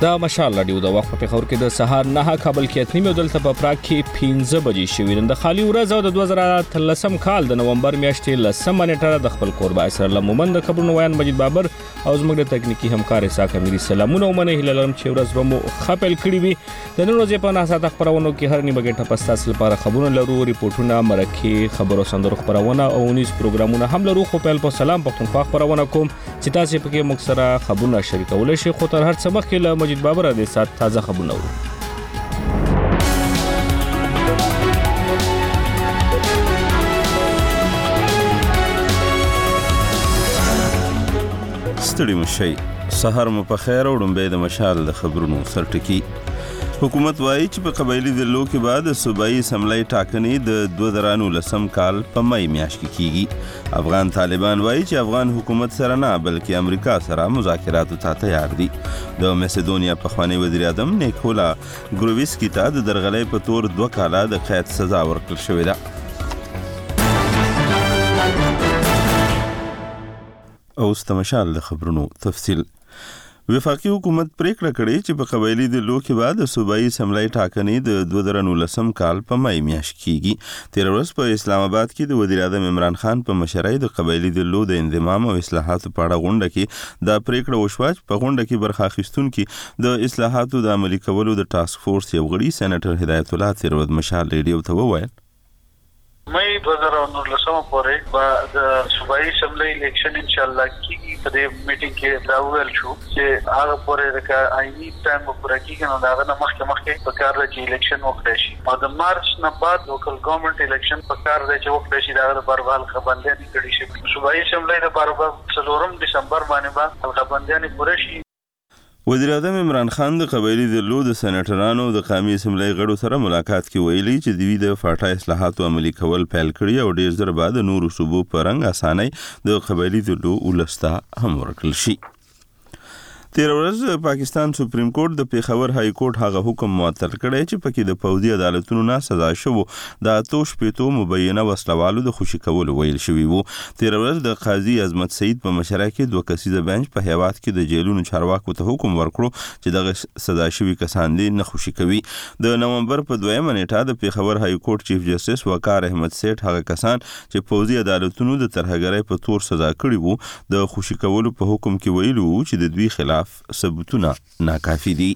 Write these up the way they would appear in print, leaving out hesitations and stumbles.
دا مشال رادیو د وخت په خور کې د سهار 9 کابل کې اتنی دلته په پراګ کې 15 بجې شوې د خالي ورځ او د 2013 کال د نومبر میاشتې لسم نیټه د خپل قربا اسرائیل مومند د خبرونو ویان مجید بابر او زموږ د تکنیکی همکار اساک اميري سلامونه ومنه هلالم چې ورځ رومو خپل کړی وي د نن ورځې په ناسا خبرونو کې هر نیمه غنټه په تاسو لپاره خبرونه لرو ریپورتونه مرکه خبرو سندرو خبرونه او نیوز پروګرامونه هم لرو خو په سلام پښتونخوا خبرونه کوم چې تاسو پکې مکسره خبرونه شریکول شي خو تر هر څه مخکې مجید بابر د سات تازه خبرونه ورو ستړي مشي سحر مو په خیر او ډمبه د مشال د خبرونو سرټکی حکومت وایي چې په قبایلی دلو کې بعد صوبایي اسمبلی ټاکنې د 2019 کال په مای میاشت کې کیږي افغان طالبان وایي چې افغان حکومت سره نه بلکې امریکا سره مذاکراتو ته تیار دي د مسیدونیا پخوانی وزیر اعظم نیکولا ګروویسکی ته د درغلۍ په تور 2 کاله د قید سزا ورکړل شوې ده او استمشال د خبرونو تفصیل وفاقي حکومت پریکړه کړې چې په قبایلی دلو کې بعد صوبایي اسمبلی ټاکنې د 2019 کال په مای میاشت کېږي تیر ورځ په اسلام آباد کې د وزیر اعظم عمران خان په مشرۍ د قبایلی دلو د انضمام او اصلاحاتو په اړه غونډه کې دا پریکړه وشوه چې په غونډه کې برخه اخیستونکي د اصلاحاتو د عملي کولو د ټاسک فورس یو غړي سېنیټر هدایت الله تیر ورځ مشال ریډیو ته وویل مې 2019 پورې به د صوبایي اسمبلی الیکشن ان شاء الله کیږي په دې میټینګ کې دا ویل شو چې هغه پورې د آئینی ټایم پورې کیږي نو دا نه مخکې په کار دی چې الیکشن وکړي شي او د مارچ نه بعد لوکل ګورنمنت الیکشن په کار دی چې وکړي شي دا د بروال خبرندې کړي شي صوبایي اسمبلی د بروال 4 دسمبر باندې به خبرندې پوره شي وزیر اعظم عمران خان د قبایلی دلو د سېنیټرانو د قومي اسمبلی غړو سره ملاقات کې ویلي چې دوی د فاټا اصلاحاتو عملي کول پیل کړي او ډیر زر بعد نور صوبو په رنګ اسانۍ د قبایلی دلو ولستا هم ورکړل شي تیر ورځ پاکستان سپریم کورټ د پیښور های کورټ هغه حکم معطل کړی چې پکې د پوځي عدالتونو نه سزا شوو د اتوش پیټو مبینه وسلوالو د خوشي کول ویل شوی وو تیر ورځ د قاضي عظمت سعید په مشرۍ کې 2 کسیزه بنچ په هیواد کې د جیلونو چارواکو ته حکم ورکړو چې دغه سزا شوی کسان دي نه خوشي کوي د نومبر په 2 نیټه د پیښور های کورټ چیف جسټس وقار احمد سیټ هغه کسان چې پوځي عدالتونو د ترهګرۍ په تور سزا کړی وو د خوشي کولو په حکم کې ویلو چې د دوی خلاف ثبوتونه ناکافي دي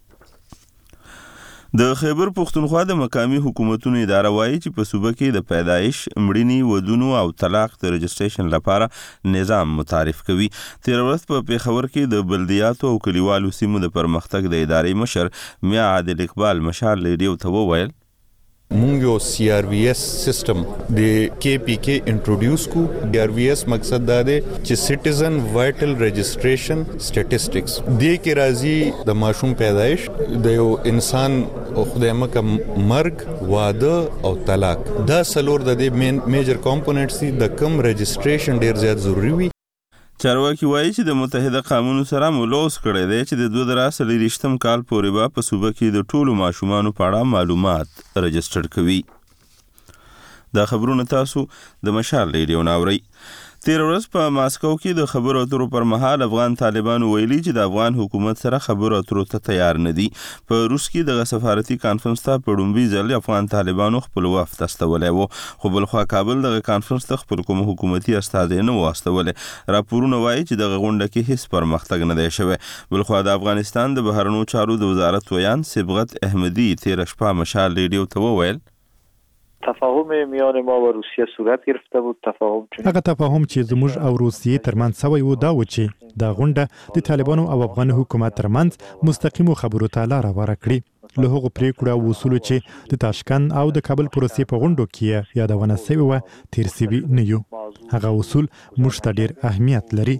د خیبر پښتونخوا د مقامی حکومتونو اداره وایي چې په صوبه کې د پیدایش مړینې ودونو او طلاق د رجسټریشن لپاره نظام متعارف کوي تیر ورځ په پیښور کې د بلدیاتو او کلیوالو سیمو د پرمختګ د ادارې مشر میا عادل اقبال مشال ریډیو ته وویل مونږ یو سی آر وی ایس سیستم د کی پی کې انټروډیوس کو سی آر وی ایس مقصد دا دی چې سټیزن وایټل رجسټریشن سټیټسټکس دې کې راځي د ماشوم پیدایش د یو انسان او خدای مکه مرګ واده او طلاق دا څلور د دې میجر کمپوننټس دي د کم رجسټریشن ډیر زیات ضروری وي چارواکي وایي چې د متحده قومونو سره ملوث کړی دی چې د 2023 کال پورې به په صوبه کې د ټولو ماشومانو په اړه معلومات رجسټر کوي دا خبرونه تاسو د مشال ریډیو ناوري تیر ورځ په ماسکو کې د خبرو اترو پر مهال افغان طالبان ویلي چې د افغان حکومت سره خبرو اترو ته تیار نه دي په روس کې د سفارتي کانفرنس ته په ډومبي ځل افغان طالبانو خپل وفد استولې وو خو بل خو کابل د کانفرنس ته خپل کوم حکومتي استاد نه واستولې راپورونه وایي چې د غونډه کې هیڅ پرمختګ نه دی شوی بل خو د افغانستان د بهرنیو چارو د وزارت ویان صبغت احمدی تیر شپه مشال ریډیو ته وویل تفاهم میان ما و روسیه صورت گرفته بود هغه تفاهم چې زموږ او روسیې ترمنځ شوی و دا و چې دا غونډه د طالبانو او افغان حکومت ترمنځ مستقیمو خبرو ته لار هواره کړي له هغو پریکړو او اصولو چې د تاشکند او د کابل پروسې په غونډو کې یادونه شوې وه تیر شوي نه یو هغه اصول موږ ته ډېر اهمیت لري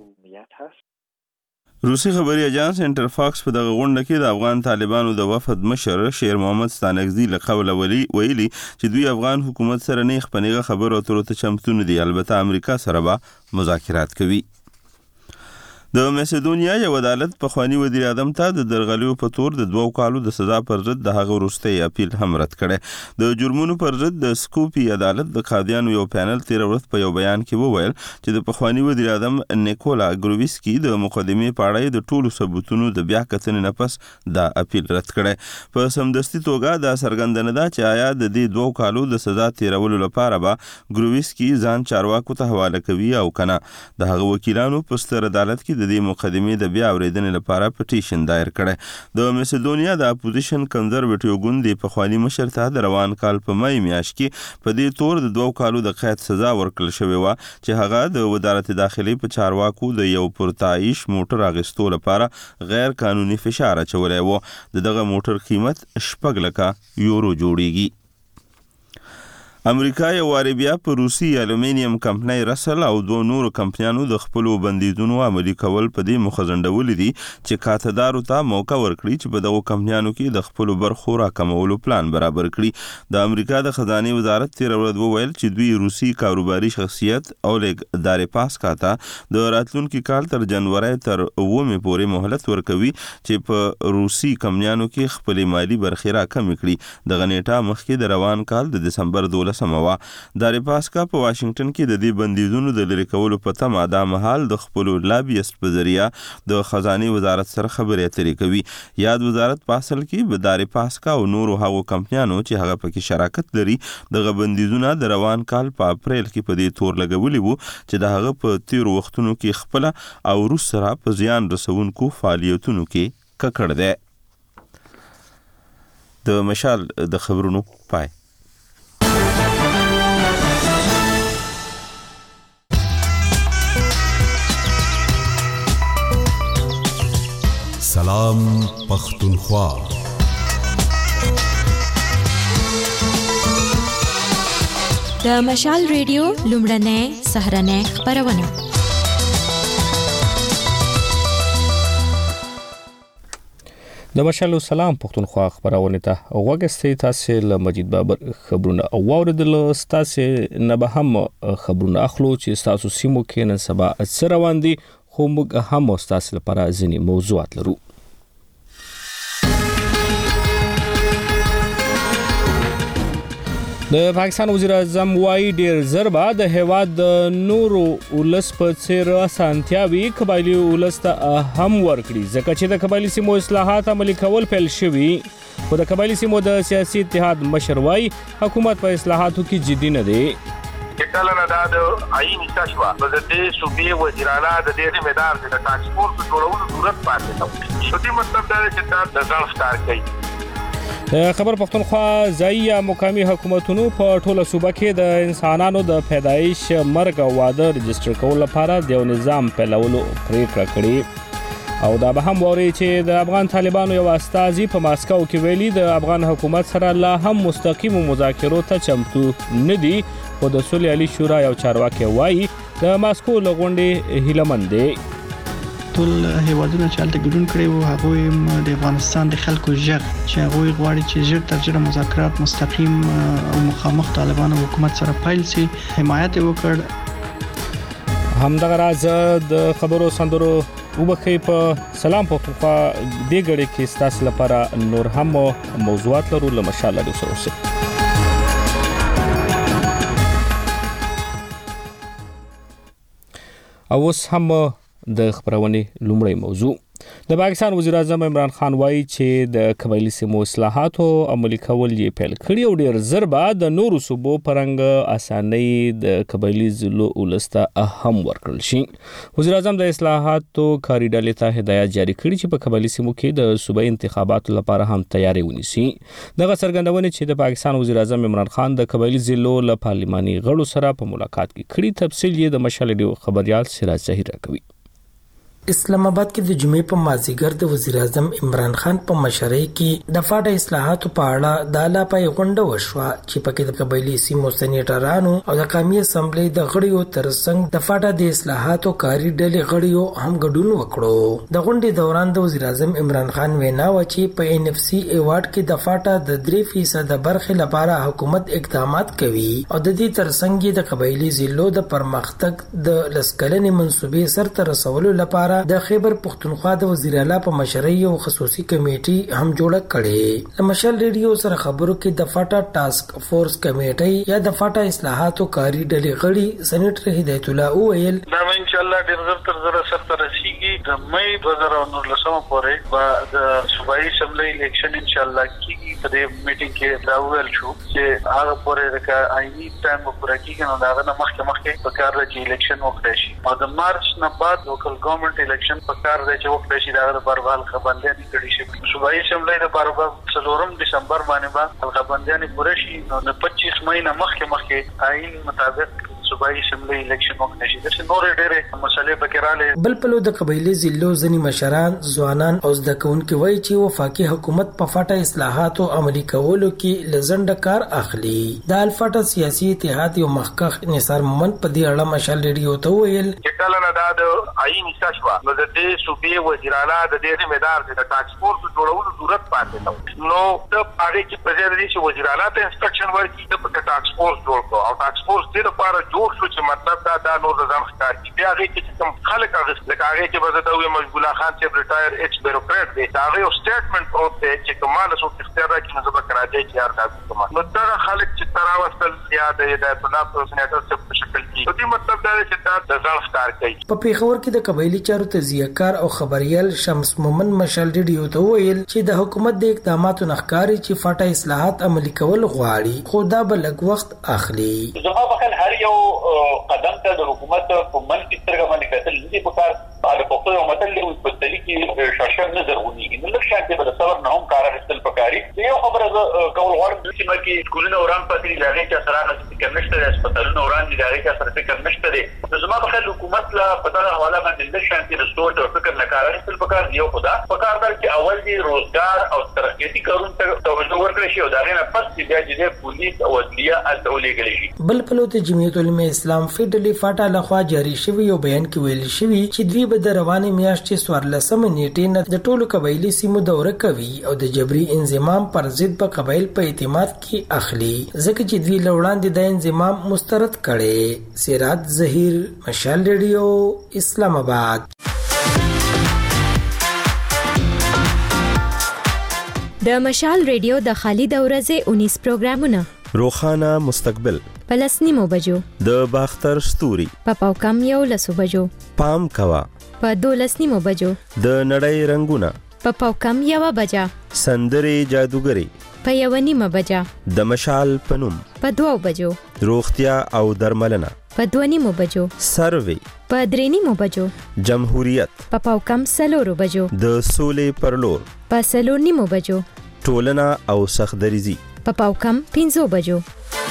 روسي خبري اجانس انټرفاکس په دغه غونډه کې د افغان طالبانو د وفد مشر شیر محمد ستانکزي له قوله ویلي چې دوی افغان حکومت سره نه خپنیغه خبرو اترو ته چمتون دي البته امریکا سره به مذاکرات کوي د مسیدونیا یو عدالت په خواني وزیر اعظم ته د درغلیو په تور د 2 کالو د سزا پر ضد د هغه وروستي اپیل هم رد کړي. د جرمونو پر ضد د سکوپي عدالت د قاضیانو یو پینل تیر ورځ په یو بیان کې وویل چې د خواني وزیر اعظم نیکولا ګروویسکي د مقدمې په اړه د ټولو ثبوتونو د بیا کتنې نه پس دا اپیل رد کړي. په سمدستي توګه دا څرګندونه ده چې آیا د دې 2 کالو د سزا تیرولو لپاره به ګروویسکي ځان چارواکو ته حواله کوي او کنه. د هغه وکیلانو په ستر عدالت کې د دې مقدمې د بیا اوریدنې لپاره پټیشن دایر کړي. د مسیدونیا د اپوزیشن کنزرویټیو ګوند په خواني مشر ته د روان کال په مای میاشت کې په دې تور د 2 کالو د قید سزا ورکړل شوې و چې هغه د وزارت داخلي په چارواکو د یو پرتایش موټر اغستو لپاره غیر قانوني فشار اچولی و. دغه موټر قیمت 6 لک یورو جوړیږي. امریکا یو واری بیا په روسي الومینیم کمپنۍ رسل او 2 نورو کمپنیانو د خپل بندیزونو عملي کول په دې مخزندول دي چې کاتدارو ته موقع ورکړي چې په دغه کمپنیانو کې د خپل برخو راکمولو پلان برابر کړي. د امریکا د خزانه وزارت تیر ورځ وویل چې دوی روسي کاروباري شخصیت اولګ دارپاسکا ته د راتلونکي کال تر جنوري تر 9 پورې مهلت ورکوي چې په روسي کمپنیانو کې خپل مالی برخه راکم کړي. دغه نیټه مخکې د روان کال د دسمبر 12 سموا دارپاسکا په واشنگټن کې د دې بندیزونو د لری کولو په تمه د مهال د خپل لابیست په ذریعہ د خزانه وزارت سره خبرې اترې کوي. یاد وزارت په اصل کې د دارپاسکا او نورو هغو کمپنیانو چې هغه پکې شراکت لري د بندیزونو د روان کال په اپریل کې په دې تور لګولي وو چې د هغه په تیر وختونو کې خپل او روس سره په زیان رسونکو فعالیتونو کې ککړ ده. د مشال د خبرونو پای. سلام پختونخوا. د مشال ریډیو لومړنۍ سهرنۍ خبرونه. د مشال سلام پختونخوا خبرونه ته وګورئ. تاسو له مجید بابر خبرونه او اوریدل تاسو نه به هم خبرونه اخلو چې تاسو سیمو کې نن سبا څه روان دي، خو موږ هم تاسو لپاره ځینې موضوعات لرو. د پاکستان وزیر اعظم وايي ډیر زر به د هیواد د نورو ولس په څیر اسانتیاوي قبایلی ولس ته هم ورکړي، ځکه چې د قبایلی سیمو اصلاحات عملي کول پیل شوي. خو د قبایلی سیمو د سیاسي اتحاد مشر وايي حکومت په اصلاحاتو کې جدي نه دی. کله نه دا د عین تشوا په دې صوبې وزیرانه د دې ذمہ دار د ټاکس فورس جوړولو ضرورت پاتې نو شو دې مطلب دا چې دا د ځان ښکار کوي. خبر پختونخوا ځایي مقامي حکومتونو په ټوله صوبه کې د انسانانو د پیدایش مرګ او واده رجستر کول لپاره د یو نظام پیلولو پریکړه کړې. او دا به هم ووري چې د افغان طالبانو یو استازي په ماسکو کې ویلي د افغان حکومت سره لا هم مستقیم مذاکرو ته چمتو نه دي. خو د صلح علی شورا یو چارواکي وایي د ماسکو لغونډې هیلمند دي. ټول هیوادونه چې هلته ګډون کړي وو هغه د افغانستان د خلکو ژغ چې هغه غواړي چې ژر تر ژره مذاکرات مستقیم او مخامخ طالبانو حکومت سره پیل شي حمایت وکړ. همدغه راز د خبرو سندرو وبخي په سلام پختونخوا دې غړي کې تاسو لپاره نور هم موضوعات لرو. لمشال د سروسه او اوس هم د خبرونې لومړی موضوع. د پاکستان وزیر اعظم عمران خان وایي چې د قبایلی سیمو اصلاحاتو عملي کول یې پیل کړي او ډیر زر به د نورو صوبو پرنګ اسانۍ د قبایلی ضلعو ولسته هم ورکړل شي. وزیر اعظم د اصلاحاتو کاري ډلې ته هدایت جاری کړي چې په قبایلی سیمو کې د صوبایي انتخاباتو لپاره هم تیاری ونیسي. دغه څرګندونه چې د پاکستان وزیر اعظم عمران خان د قبایلی ضلعو له پارلماني غړو سره په ملاقات کې کړي، تفصیل یې د مشال ډیو خبريال سراج ظهیر راکوي. اسلام آباد کې د جمعې په مازیګر د وزیر اعظم عمران خان په مشرۍ کې د فاټ اصلاحاتو په اړه د لاپای غونډه وشوه چې پکې د قبایلی سیمو سېنیټرانو او د قومي اسمبلی د غړیو ترڅنګ د فاټ د اصلاحاتو کاري ډلې غړیو هم ګډون وکړو. د غونډې دوران د وزیر اعظم عمران خان وینا و چې په NFC ایوارډ کې د فاټ د 3% برخې لپاره حکومت اقدامات کوي او د دې ترڅنګ د قبایلی ضلعو د پرمختګ د لسکلنې منصوبې سرته رسولو لپاره لپاره د خیبر پختونخوا د وزیر اعلی په مشرۍ یو خصوصي کمیټي هم جوړه کړې. د مشال ریډیو سره خبرو کې د فاټا ټاسک فورس کمیټي یا د فاټا اصلاحاتو کاری ډلې غړي سېنیټر هدایت الله وویل دا ان شاء الله ډیر زر تر زر سره رسیږي. د مې 2019 پورې به د صوبایي اسمبلی الیکشن ان شاء الله کیږي. په دې میټینګ کې دا ویل شو چې هغه پورې د آئینی ټایم پورې کیږي نو دا نه مخکې په کار راځي الیکشن وکړي شي. او د مارچ نه بعد لوکل ګورنمنت الیکشن په کار راځي وکړي شي. دا د باربال خبرندې کړي شي. صوبایي اسمبلی د باربال 4 دسمبر باندې به خبرندې پوره شي. نو د 25 مې نه مخکې آئین مطابق صوبایي اسمبلی الیکشن وکړي شي. د نور ډېرې مسلې پکې رااله. بل په لور د قبایلی ضلعو ځینې مشران ځوانان او زده کوونکي وایي چې وفاقي حکومت په فاټا اصلاحاتو عملي کولو کې لزنده کار اخلي. د الفاټا سیاسي اتحاد یو مخکخ نثار مومند په دې اړه مشال ریډیو ته ویل چې کله نه د آئین استشوا نو د دې صوبې وزیر اعلی د دې ذمہدار د ټاکس فورس جوړولو ضرورت پاتې نو د هغه کې په ځای چې وزیر اعلی ته انسټرکشن ورکړي د ټاکس فورس جوړ کړو او ټاکس فورس دې لپاره جوړ شو چې مطلب دا نور ځان ښکار کړي. بیا هغه کې کوم خلک هغه لکه چې به زه مجبور خان چې ریټایر ایکس بیروکرات دی دا یو سټیټمنټ پروت دی چې کومه څه اختیار راکړي نو زه به راځي چې هر څه نو دا خلک چې تراوستل یا د الله په سنټر څخه په شکل کې دې مطلب دا چې دا د ځان ښکار کوي. په پیښور کې د قبایلی چارو تجزیه‌کار او خبريال شمس مومن مشال ریډیو ته ویل چې د حکومت د اقداماتو نخکاری چې فاټا اصلاحات عملي کول غواړي خو دا به لږ وخت اخلي. زما په هر یو قدم ته د حکومت په منځ کې سترګې باندې کتل دي په کار د پښتو یو متل له مستلي کې شاشر نظر ونیږي نو لږ شانتي به د صبر نه هم کار اخیستل پکاري. یو خبره کول غواړم چې مکه سکولونه وران پاتې دغه چې سره فکر نشته د هسپتالونو وران دي دغه چې سره فکر نشته دي. زما په حکومت لا په دغه حواله باندې لږ شانتي د سوچ او فکر نه کار اخیستل پکار دی. خدا په کار در چې اول دی روزګار او ترقیاتي کارونه ته توجه ورکړي شي او دغه نه پس چې د پولیس او عدلیه التولې شي. بل په لور د جمعیت العلماء اسلام فیډرالي فاټا لخوا جاری شوی یو بیان کې ویل شوی چې دوی به د روانې میاشتې 14 نیټې نه د ټولو قبایلی سیمو دوره کوي او د جبري انضمام پر ضد په قبایل په اعتماد کې اخلي ځکه چې دوی لوړاندې د انضمام مسترد کړي. سراج ظهیر مشال ریډیو اسلام آباد. د مشال ریډیو د خالد اورزه 19 پروګرامونه روخانه مستقبل پلسنیمو بجو د باختر ستوري په کم یو لسو بجو پام کوا په 12 نیمو بجو د نړۍ رنگونه په کم یو بجا سندري جادوګری په 1 نیمه بجا د مشال پنوم په 2 بجو روغتیا او درملنه په 2 نیمو بجو سروي په 3 نیمو بجو جمهوریت په کم سلورو بجو د سولې پرلور په 3 نیمو بجو ټولنه او سخدریزي په کم 5 بجو.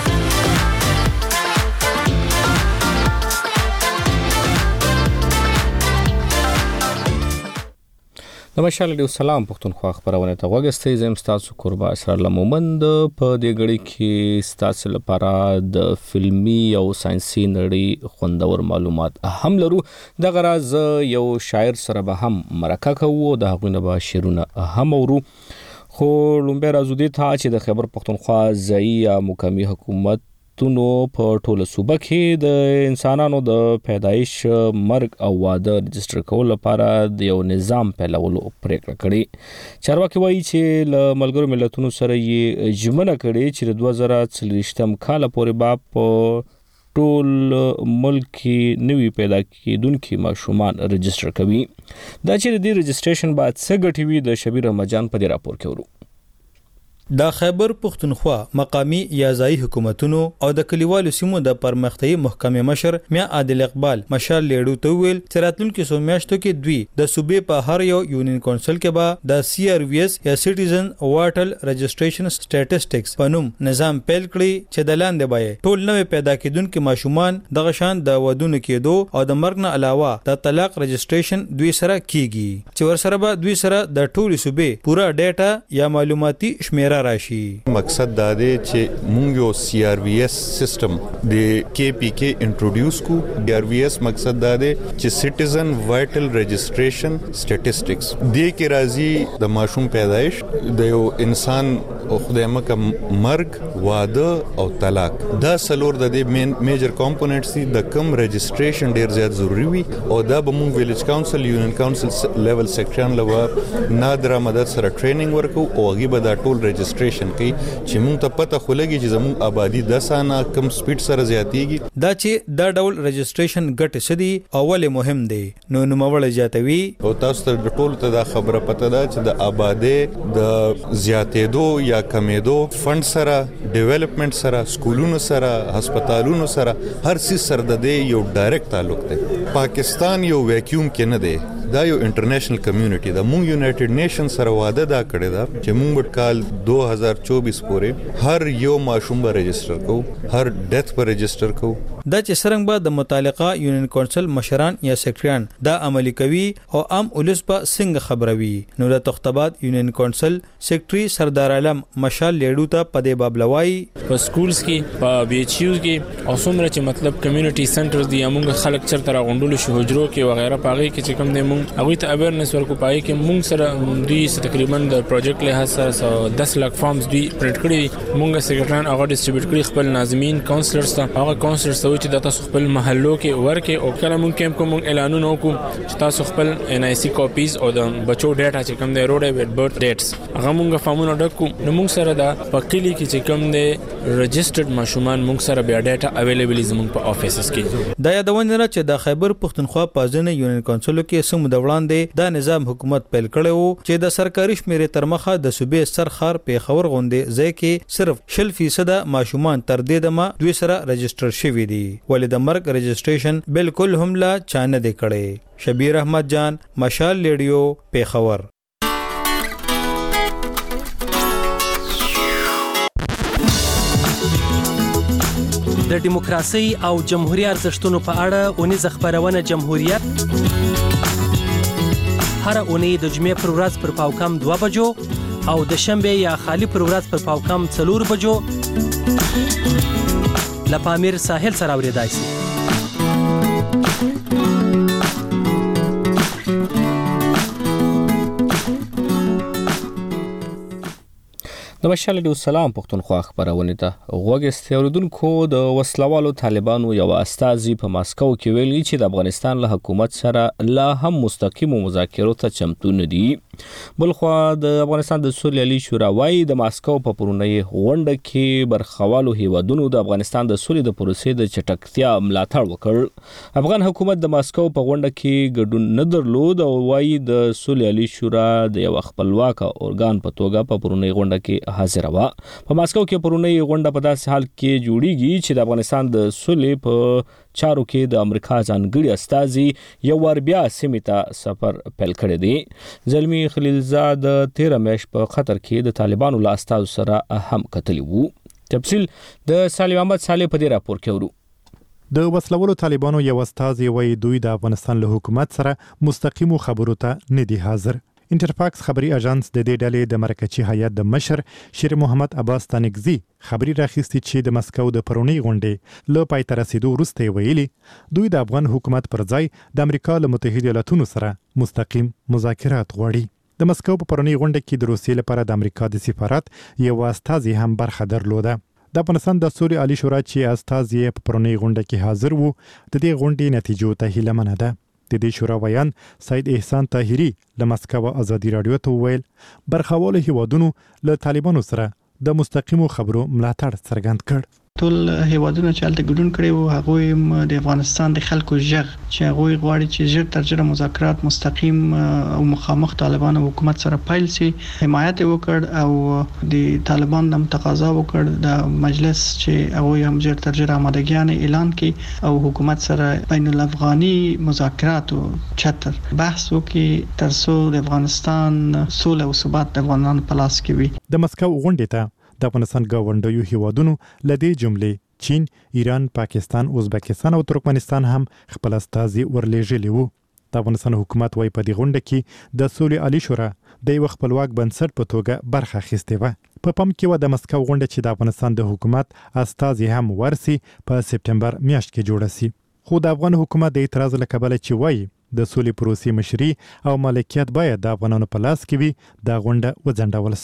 د مشال ریډیو سلام پښتونخوا خبرونه ته وګورئ. زم تاسو قربا اسرار الله مومند په دې غړي کې تاسو لپاره د فلمي او ساينسي نړۍ خوندور معلومات هم لرو. د غراز یو شاعر سره به هم مرکه کوو د هغونه به شعرونه هم ورو. خو لومبه راځو دي ته چې د خیبر پښتونخوا ځای یا مقامی حکومت تونو په ټوله صوبه کې د انسانانو د پیدایش مرګ او واده رجستر کول لپاره د یو نظام پیلولو پریکړه کړې. چارواکي وایي چې له ملګرو ملتونو سره یې ژمنه کړې چې د 2040 کال پورې به په ټول ملک کې نوي پیدا کېدونکي ماشومان رجستر کوي. دا چې د دې رجستریشن بعد څه ګټې وي د شبیر رمضان په دې راپور کې ورو. د خیبر پختونخوا مقامی یا ځایي حکومتونو او د کلیوالو سیمو د پرمختیايي محکمې مشر میا عادل اقبال مشال لیډو ته ویل چې راتلونکو سو میاشتو کې دوی د صوبې په هر یو یونین کونسل کې به د CRVS یا سټیزن وارټل رجستریشن سټیټسټکس په نوم نظام پیل کړي چې د لاندې به ټول نوې پیدا کېدونکو ماشومان د غشان د ودونو کېدو او د مرګ نه علاوه د طلاق رجستریشن دوی سره کیږي چې ور سره به دوی سره د ټولو صوبې پورا ډیټا یا معلوماتي شمیره راشي. مقصد دا دی چې مونږ یو CRVS سیستم د KPK انټروډیوس کو. CRVS مقصد دا دی چې سټیزن وایټل رجستریشن سټیټسټکس دې کې راځي د ماشوم پیدایش د یو انسان او خدای مکه مرګ واده او طلاق دا سلور د دې میجر کمپوننټس دي د کم رجستریشن ډیر زیات ضروری وي او دا به مونږ ویلیج کونسل یونین کونسل لیول سیکټریان لوا نادره مدد سره ټریننګ ورکو او هغه به دا ټول رجستریشن کوي چې مونږ ته پته خلګي چې زموږ آبادی د سانه کم سپیډ سره زیاتیږي دا چې دا ډول رجستریشن ګټ سدي اول مهم دی نو نوموړ جاتوي او تاسو ته ټول ته دا خبره پته ده چې د آبادی د زیاتېدو یا کمیدو فند سره ډیولپمنٹ سره سکولونو سره هسپتالونو سره هر څه سره د یو ډایرکټ تعلق دی پاکستان یو ویکیوم کې نه دی دا یو انټرنیشنل کمیونټي دا مونږ یونایټډ نیشن سره وعده دا کړی دا چې مونږ کال 2024 پورې هر یو ماشوم به رجسٹر کو هر ډیث به رجسٹر کو دا چې څنګه به د متعلقه یونین کونسل مشران یا سیکریټریان دا عملی کوي او عام ولس په څنګه خبروي نو د تختبات یونین کونسل سیکریټری سردار عالم مشال لیډو ته پدې بابلوي په سکولز کې په بي ایچ یو کې او څومره چې مطلب کمیونټي سنټرز دي موږ خلک چرته راغونډول شو حجرو کې وغیرہ پاغي کې چې کوم دي هغه ته اویرنس ورکو پای کې موږ سره دوی تقریبا د پروجیکټ له سره 10 لک فارمز دوی پرنټ کړي موږ سیکریټریان هغه ډیسټریبیوټ کړي خپل ناظمین کونسلرز ته هغه کونسلرز ته چې د تاسو خپل محلو کې ورکه او کله موږ کیمپ کوم اعلانونه وکړو چې تاسو خپل ان آی سی کاپیز او د بچو ډیټا چې کوم دی روډ ایویډ برث ډیټس هغه موږ فارمونه ډکو نو موږ سره دا پکلی کې چې کوم دی رجسټرډ ماشومان موږ سره بیا ډیټا اویلیبل زموږ په افیسز کې دا یادونه چې د خیبر پښتونخوا پازنه یونین کونسل کې سم د وړاندې دا نظام حکومت پیل کړو چې د سرکاري شمیرې تر مخه د صوبې سرخار پیښور غونډې ځای کې صرف 0% ماشومان تر دې دمه دوی سره رجسٹر شوي دي ولې د مرګ رجسټریشن بالکل هم لا چانه دی کړي شبیر احمد جان مشال لیډیو پیښور د دیموکراسي او جمهوریت ارزښتونو په اړه اونیزه خبرونه جمهوریت هر اونۍ د جمعې پر ورځ پر پاوکم 2 بجو او د شنبه یا خالی پر ورځ پر پاوکم 4 بجو لپامیر ساحل سره اوریدای شي د مشال ډیو سلام پښتونخوا خبرونه ته غوګست اوریدونکو د وسلوالو طالبانو یو استازي په ماسکو کې ویلي چې د افغانستان له حکومت سره لا هم مستقیم مذاکرو ته چمتو نه دي بلخو د افغانستان د سولې علي شورا وايي د ماسکو په پرونی غونډه کې برخوالو هیوادونو د افغانستان د سولې د پروسې د چټکتیا ملاتړ وکړ افغان حکومت د ماسکو په غونډه کې ګډون نه درلود او وايي د سولې علي شورا د یو خپلواک اورګان په توګه په پرونی غونډه کې حاضر و په ماسکو کې پرونی غونډه په داسې حال کې جوړیږي چې د افغانستان د سولې په چارو کې د امریکا ځانګړي استازي یو ور بیا سیمې ته سفر پیل کړی دی زلمی خلیلزاد 13 میاشت په قطر کې د طالبانو له استازو سره هم کتلی وو تفصیل د سالم احمد صالح په دې راپور کې ورو د وسلوالو طالبانو یو استازي وایي دوی د افغانستان له حکومت سره مستقیمو خبرو ته نه دي حاضر انټرفاکس خبري اژانس د دې ډلې د مرکزی هیئت د مشر شیر محمد عباس تانکزی خبري راخیستي چې د مسکو د پرونی غونډې له پای ته رسیدو وروسته ویلي دوی د افغان حکومت پر ځای د امریکا له متحده ایالاتونو سره مستقیم مذاکرات غواړي د مسکو په پرونی غونډه کې د روسیې لپاره د امریکا د سفارت یو استازي هم برخه درلوده د افغانستان د سولې علي شورا چې استازي په پرونی غونډه کې حاضر وو د دې غونډې نتیجو ته هیله منه ده د دې شورا ویان سید احسان طاهری له مسکو ازادي رادیو ته ویل برخوالو هیوادونو له طالبانو سره د مستقیمو خبرو ملاتړ څرګند کړ ټول هیوادونه چې الته ګډون کړي وو هغه د افغانستان د خلکو ژغ چې هغه غواړي چې ژر تر ژره مذاکرات مستقیم او مخامخ طالبان او حکومت سره پیل شي حمایت وکړ او د طالبان د تقاضا وکړ د مجلس چې هغه هم ژر تر ژره آمادګیان اعلان کړي او حکومت سره بین الافغاني مذاکرات او چتر بحث وکړي تر څو د افغانستان سوله او ثبات د افغانانو په لاس کې وي د مسکو غونډې ته د افغانستان ګاونډیو هیوادونو لدې جملې چین، ایران، پاکستان، ازبکستان او ترکمنستان هم خپل استازي ورلېږلي وو. د افغانستان حکومت وايي په دې غونډه کې د سولې علي شورا د یو خپلواک بنسټ په توګه برخه اخیستې وه. په پام کې و د مسکو غونډه چې د افغانستان د حکومت استازي هم ورسي په سپټمبر میاشت کې جوړه سي. خو د افغان حکومت د اعتراض له کبله چې وايي د سولې پروسې مشري او مالکیت باید د افغانانو په لاس کې وي د غونډه وځنډول شوه.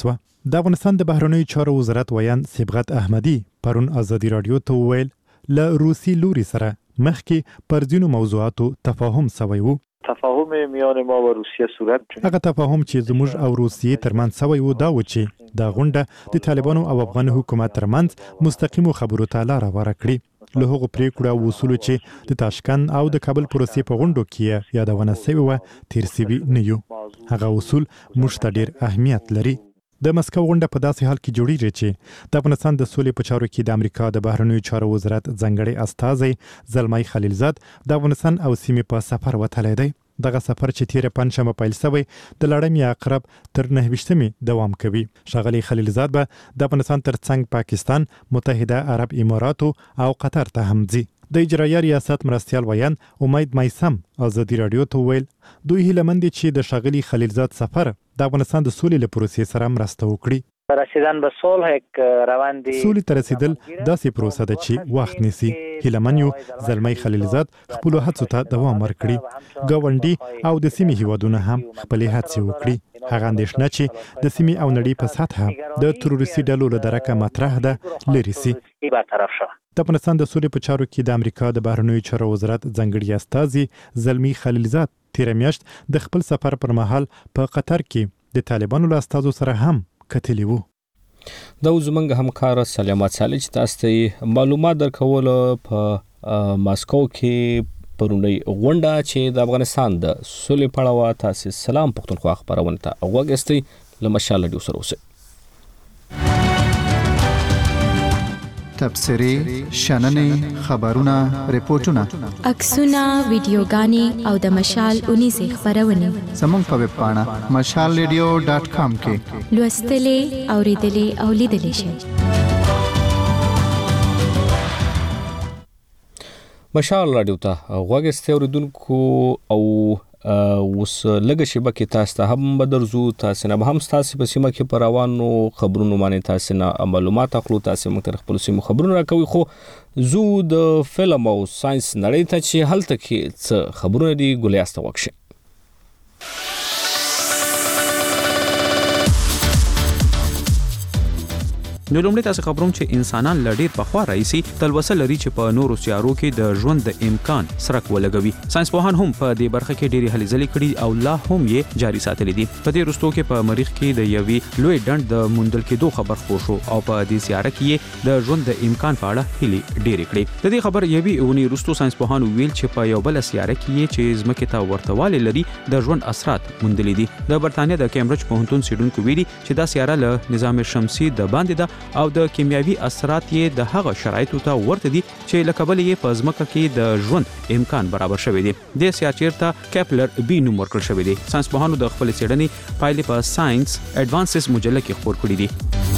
د افغانستان د بهرنیو چارو وزارت ویان صبغت احمدي پرون ازادي رادیو ته وویل له روسي لوري سره مخکې پر ځینو موضوعاتو تفاهم شوی و. تفاهم میان ما و روسیه صورت گرفت. هغه تفاهم چې زموږ او روسیې ترمنځ شوی و دا و چې دا غونډه د طالبانو او افغان حکومت ترمنځ مستقیمو خبرو ته لار هواره کړي. له هغو پریکړو او اصولو چې د تاشکند او د کابل پروسې په غونډو کې یادونه شوې وه تیر شوي نه یو. هغه اصول موږ ته ډېر اهمیت لري. د مسکو غونډه په داسې حال کې جوړیږي چې د افغانستان د سولې په چارو کې د امریکا د بهرنیو چارو وزارت ځانګړی استازی زلمی خلیلزاد د افغانستان او سیمې په سفر وتلی دی. دغه سفر چې تیره پنځشنبه پیل شوی د لړمې عقرب تر 9 دوام کوي. ښاغلی خلیلزاد به د افغانستان ترڅنګ پاکستان، متحده عرب اماراتو او قطر ته هم ځي. د اجرایه ریاست مرستیال ویان امید میسم ازادي رادیو ته ویل دوی هیله مند دي چې د ښاغلي خلیلزاد سفر د افغانستان د سولې له پروسې سره مرسته وکړي. رسیدن به صلح یک روند سولې ته رسیدل داسې پروسه ده چې وخت نیسي. هیلمن یو زلمی خلیلزاد خپلو هڅو ته دوام ورکړي. ګاونډي او د سیمې هیوادونه هم خپلې هڅې وکړي. هغه اندېښنه چې د سیمې او نړۍ په سطحه د تروریستي ډلو له درکه مطرح ده لرې سي. د افغانستان د سولې په چارو کې د امریکا د بهرنیو چارو وزارت ځانګړي استازي زلمی خلیلزاد تیره میاشت د خپل سفر پر مهال په قطر کې د طالبانو له استازو سره هم کتلی وو. دا زمونږ همکار سلیمات صالح چې تاسو ته معلومات درکول په ماسکو کې پرونی غونډه چې د افغانستان د سولې په اړه تاسو سلام پښتونخوا خبرونه ته وګورئ لمشال ډیو سره اوسئ. تبصرې، شننې، خبرونه، ریپورتونه، عکسونه، ویډیوګانې او د مشال 19 خبرونه زموږ په ویب پاڼه mashalradio.com کې لوستلې، اوریدلې او لیدلې شئ. مشال رادیو ته غوږ اوریدونکو او اوس لږه شیبه کې تاسو ته هم بدرزو. تاسو نه هم تاسو په سیمه کې پر روانو خبرونو باندې تاسو نه معلومات اخلو. تاسو موږ تر خپل سیمو خبرونه راکوي. خو زو د فلم او ساينس نړۍ ته چې هلته کې څه خبرونه دي ګلیاسته وکړي. نو لومړی تاسو خبروم چې انسانان لډیر په خوا راځي تلوسه لري چې په نورو سیارو کې د ژوند د امکان سرک ولګوي. ساينس پوهان هم په دې برخه کې ډېری هلې ځلې کړي او لا هم یې جاري ساتلې دي. په دې وروستو کې په مریخ کې د یوې لوی ډنډ د موندل کېدو خبر خپور شو او په دې سیاره کې د ژوند د امکان په اړه هلې ډېرې کړې. د دې خبر یوې اونۍ وروستو ساينس پوهان ویل چې په یو بل سیاره کې چې ځمکې ته ورتهوالی لري د ژوند اثرات موندلې دي. د برتانیا د کیمبرج پوهنتون څېړونکو ویلي چې دا سیاره له نظام شمسي د باندې ده او د کیمیاوي اثرات یې د هغه شرایطو ته ورته دي چې له کبله یې په ځمکه کې د ژوند امکان برابر شوی دی. د سیارچیر ته کیپلر بی نوم ورکړل شوی دی. ساينس پوهانو د خپل څېړنې پایلې په ساينس اډوانسز مجله کې خپور کړې دي.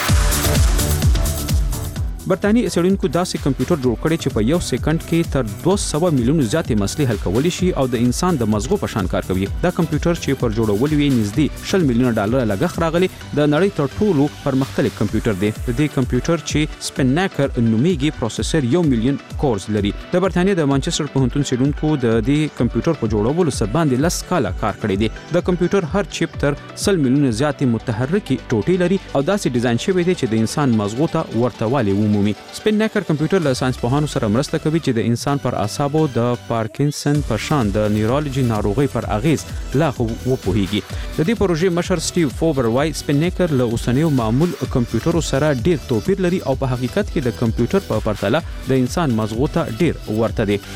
برتانی څېړونکو داسې کمپیوټر جوړ کړی چې په یو سکند کې تر 200 میلیون زیاتې مسلې حل کولی شي او د انسان د مزغو په شان کار کوي. دا کمپیوټر چې پر جوړول وی نږدې 10 میلیون ډالر لګښت راغلی د نړۍ تر ټولو پرمختللی کمپیوټر دی. د دې کمپیوټر چې سپینیکر نومیږي پروسیسر 1 میلیون کورز لري. د برتانیا د مانچستر پوهنتون څېړونکو د دې کمپیوټر په جوړولو سره باندې 10 کاله کار کړی دی. د کمپیوټر هر چپ تر 100 میلیون زیاتې متحرکي ټوټې لري او داسې ډیزاین شوی دی چې د انسان مزغو ته ورتهوالی ومومي. سپینیکر کمپیوټر له ساينس پوهانو سره مرسته کوي چې د انسان پر اعصابو د پارکینسن په شان د نیورولوژي ناروغي پر اغیز لا خو وپوهیږي. د دې پروژې مشر سټیو فوبر وای سپینیکر له اوسنیو معمول کمپیوټرو سره ډیر توپیر لري او په حقیقت کې د کمپیوټر په پرتله د انسان مزغو ته ډیر ورته دی.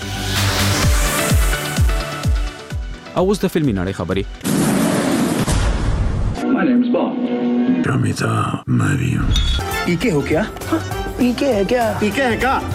او اوس د فلمي نړۍ خبرې. My name's Bond. Ramita Mariam. पीके हो क्या? पीके है क्या? पीके है क्या?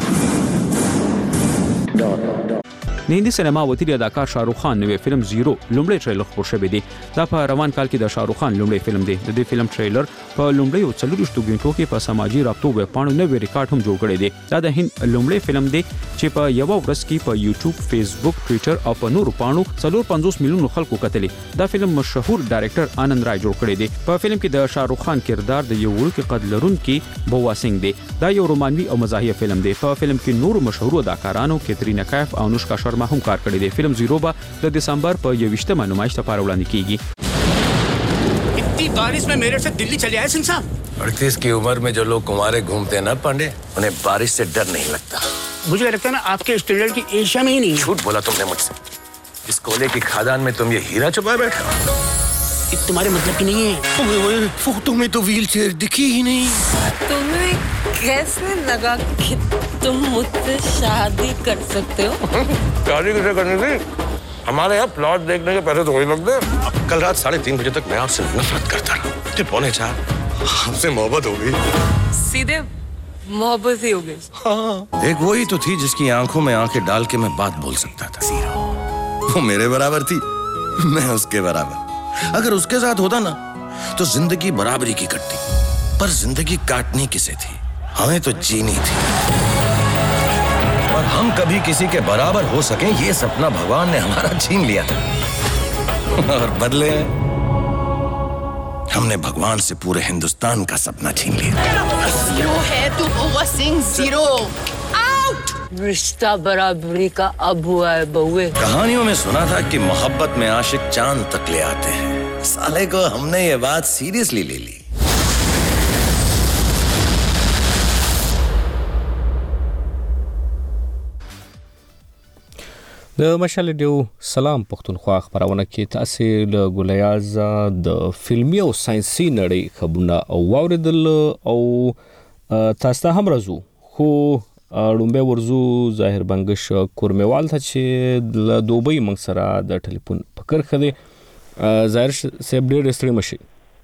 د هندي سینما وتیری اداکار شاهرخ خان نوې فلم زیرو لومړی ټریلر خپور شوی دی. دا په روان کال کې د شاهرخ خان لومړی فلم دی. د دې فلم ټریلر په لومړی 40 غنټو کې په سماجی رابطو ویب پاڼو نوې ریکارډ هم جوړ کړی دی. دا د هند لومړی فلم دی چې په یو ورځ کې په یوټیوب، فیسبوک، ټوئیټر او په نورو پاڼو 450 میلیون خلکو کتلی. دا فلم مشهور ډایرکټر آنند رای جوړ کړی دی. په فلم کې د شاهرخ خان کردار د یو وړوکی قد لرونکي بوا سنگ دی. دا یو رومانوي او مزاحیه فلم دی. په فلم کې نورو مشهور اداکارانو کیترینا کیف او انوشکا شرما هم کار کړی دی. فلم زیرو به د دسمبر په 21مه نمایش لپاره وړاندې کیږي. इतनी बारिश में मेरे से दिल्ली चले आए सिंह साहब? 38 की उम्र में जो लोग कुंवारे घूमते हैं ना पांडे, उन्हें बारिश से डर नहीं लगता। मुझे लगता है ना आपके स्टैंडर्ड की एशिया में ही नहीं। झूठ बोला तुमने मुझसे। इस कोयले की खादान में तुम ये हीरा छुपाए बैठे हो। ये तुम्हारे मतलब की नहीं है। फोटो में तो व्हील चेयर दिखी ही नहीं। तुम्हें कैसे लगा कि तुम मुझसे शादी कर सकते हो? शादी किसे करनी थी? हमारे यहाँ प्लॉट देखने के पैसे थोड़ी लगते। कल रात 3:30 बजे तक मैं आपसे नफरत करता रहा। फिर 3:45 हमसे मोहब्बत हो गई। सीधे मोहब्बत ही हो गई। हाँ। एक वही तो थी जिसकी आंखों में आंखें डाल के मैं बात बोल सकता था। वो मेरे बराबर थी, मैं उसके बराबर। अगर उसके साथ होता ना तो जिंदगी बराबरी की कटती, पर जिंदगी काटनी किसे थी? हमें तो जीनी थी। और हम कभी किसी के बराबर हो सके ये सपना भगवान ने हमारा छीन लिया था। और बदले हमने भगवान से पूरे हिंदुस्तान का सपना छीन लिया। जीरो है तू, ओवर सिंह जीरो। आउट। रिश्ता बराबरी का अब हुआ है बहुए। कहानियों में सुना था कि मोहब्बत में आशिक चांद तक ले आते हैं। साले को हमने ये बात सीरियसली ले ली। د مشال ریډیو سلام پښتونخوا خبرونه کې تاسو له ګولیاز د فلمي او ساينسي نړۍ خبرونه واوریدل او تاسو ته هم راځو خو لومبه ورزو ظاهر بنگش کورمیوال ته چې د دوبۍ منګ سره د ټلیفون فکر خدي ظاهر سیب ډیر ستړي مشي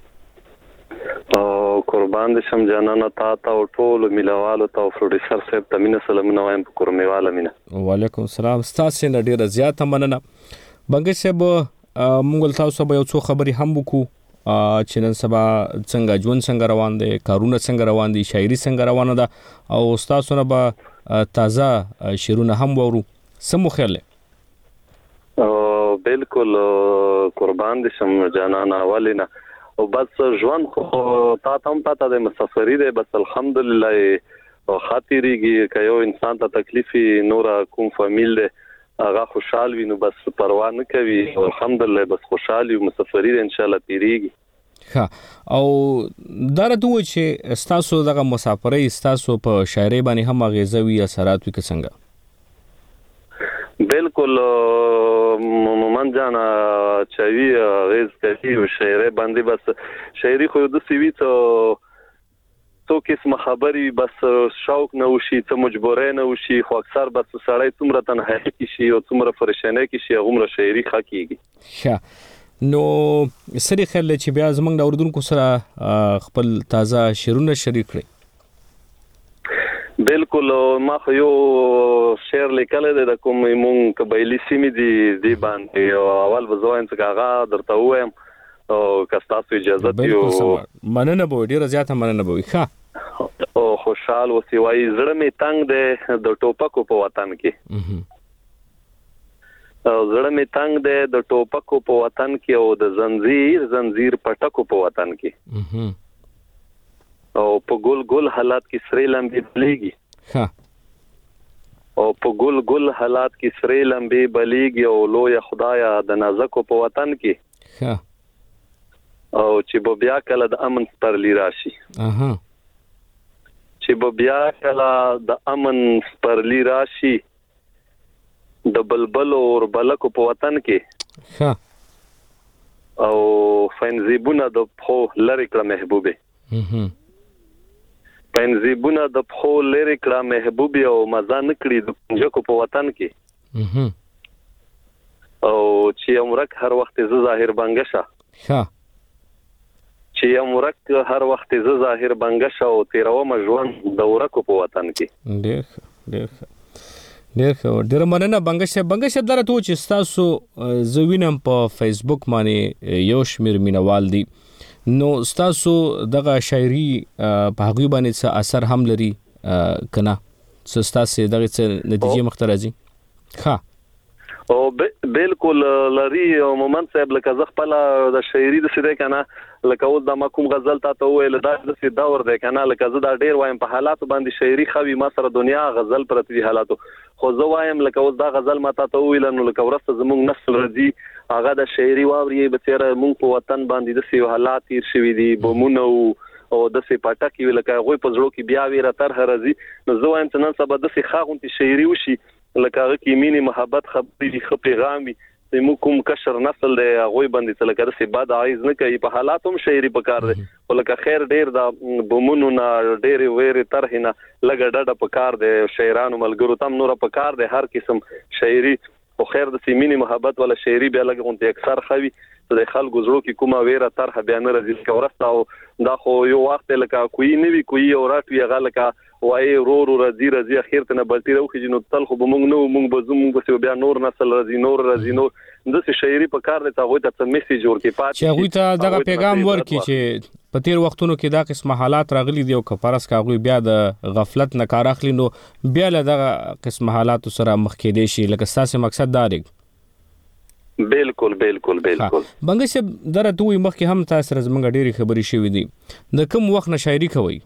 قربان دې شم جانانه تا او ټول ملوالو ته پروډوسر صاحب ته مینه سلامونه وایم په کورمیواله مینه وعلیکم السلام تاسو نه ډیر زیاته مننه بنگش صاحب مونږ تاسو به یو څو خبري هم وکړو چې نن سبا څنګه ژوند څنګه روان دي کارونه څنګه روان دي شاعري څنګه روانه ده او تاسو نه به تازه شعرونه هم وورو سمو خیال بالکل قربان دې شم جانانه ولینا او بس ژوند خو تا هم پته د مسافری دی بس الحمدلله خاطرېږي که یو انسان ته تکلیفي نورا کوم فامیل دی هغه خوشحال وي نو بس پروا نه کوي الحمدلله بس خوشحال یو مسافری دی ان شاء الله تیریږي ها او دا راته و چې تاسو دغه مسافرۍ تاسو په شاعرۍ باندې هم غیزوي اثرات وکړي څنګه بالکل مومن جان چوي غیز کوي او شاعرۍ باندې بس شاعري خو د سیوی ته قسم خبري بس شوق نه وشي ته مجبورې نه وشي خو اکثر بس سړی څومره تنهایی کې شي او څومره پریشانه کې شي هغه شاعري خکېږي نو سری خل چې بیا زمنګ د اردوونکو سره خپل تازه شعرونه شریک کړي بالکل ما خو یو شعر لیکل دی د کوم مونږ قبایلی سیمې دی باندې او اول به زوایم چې هغه درته وایم او که تاسو اجازه دیو مننه به ډیره زیاته مننه به ښه او خوشحال اوسئ وای زړه می تنگ دی د ټوپکو په وطن کې او زړه می تنگ دی د ټوپکو په وطن کې او د زنجیر پټکو په وطن کې او په ګل حالات کې سری لمبي بلیږي او په ګل حالات کې سری لمبي بلیږي او لوی خدایا د نازکو په وطن کې او چې بیا کله د امن سپرلی راشي چې بیا کله د امن سپرلی راشي د بلبل اور بلکو په وطن کې او فنزيبونه د خو لری کړه محبوبه پنځيبونه د خو لری کړه محبوبي او مزه نکړي د پنجکو په وطن کې او چې عمرک هر وخت ز ظاهر بنگشه چې عمرک هر وخت ز ظاهر بنگشه او تیرو مجوان د ورکو په وطن کې ډیر مننه بنگشه درته چې تاسو زوینم په فیسبوک باندې یو شمیر مینوال دي نو تاسو دغه شاعري په هغه باندې څه اثر هم لري کنه تاسو دغه څه نتیجې مخترځي او بالکل لري مومن صاحب لکه ز خپل د شاعري د سده کنه لکه اوس د کوم غزل ته ویل دا د سي دور دی کنه لکه ز دا ډیر وایم په حالات باندې شاعري خوي ما سره دنیا غزل پرتی حالاتو خو زه وایم لکه اوس دا غزل ماته ته ویل نو لکه ورسته زموږ نسل رضی هغه د شاعري واوري بچره مونږ په وطن باندې د سی حالات تیر شوي دي بمونه او د سی پټکی لکه غوي په زړه کې بیا ویره تر هرزي نو زه وایم چې نن سبا د سی خاغونتي شاعري وشي لکه هغه کې مینه محبت خبرې خو پیغام وي چې کوم کشر نسل دی غوي باندې چې لکه د سی باد عايز نه کوي په حالاتوم شاعري پکار دی ولکه خیر ډیر د بمونو نه ډیر ویره تر هنه لګ ډډه پکار دی شاعرانو ملګرو تم نور پکار دی هر قسم شاعري خو خیر د سی مینه محبت ولا شاعري بیا لګونته اکثر خوي د خلکو زړه کې کومه ویره طرح بیان راځي چې ورسته او دا خو یو وخت لکه کوی نوی کوی او راتوی غلکه وای رو راځي اخر ته نه بلتی راوخی نو تل خو بمونږ نو مونږ بزوم بس بیا نور نسل راځي نور د شاعري په کار د تاغوی ته میسج ورکې پات چې هغه ته دغه پیغام ورکې چې په تیر وختونو کې دا قسمه حالات راغلي دي او کفارس کاغوی بیا د غفلت نه کار اخلي نو بیا له دغه قسمه حالات سره مخ کې دي شي لکه ساسي مقصد دا دی بالکل بنګ صاحب درته وي مخکې هم تاسو زمونږ ډېری خبرې شوې دي د کوم وخت نه شاعري کوي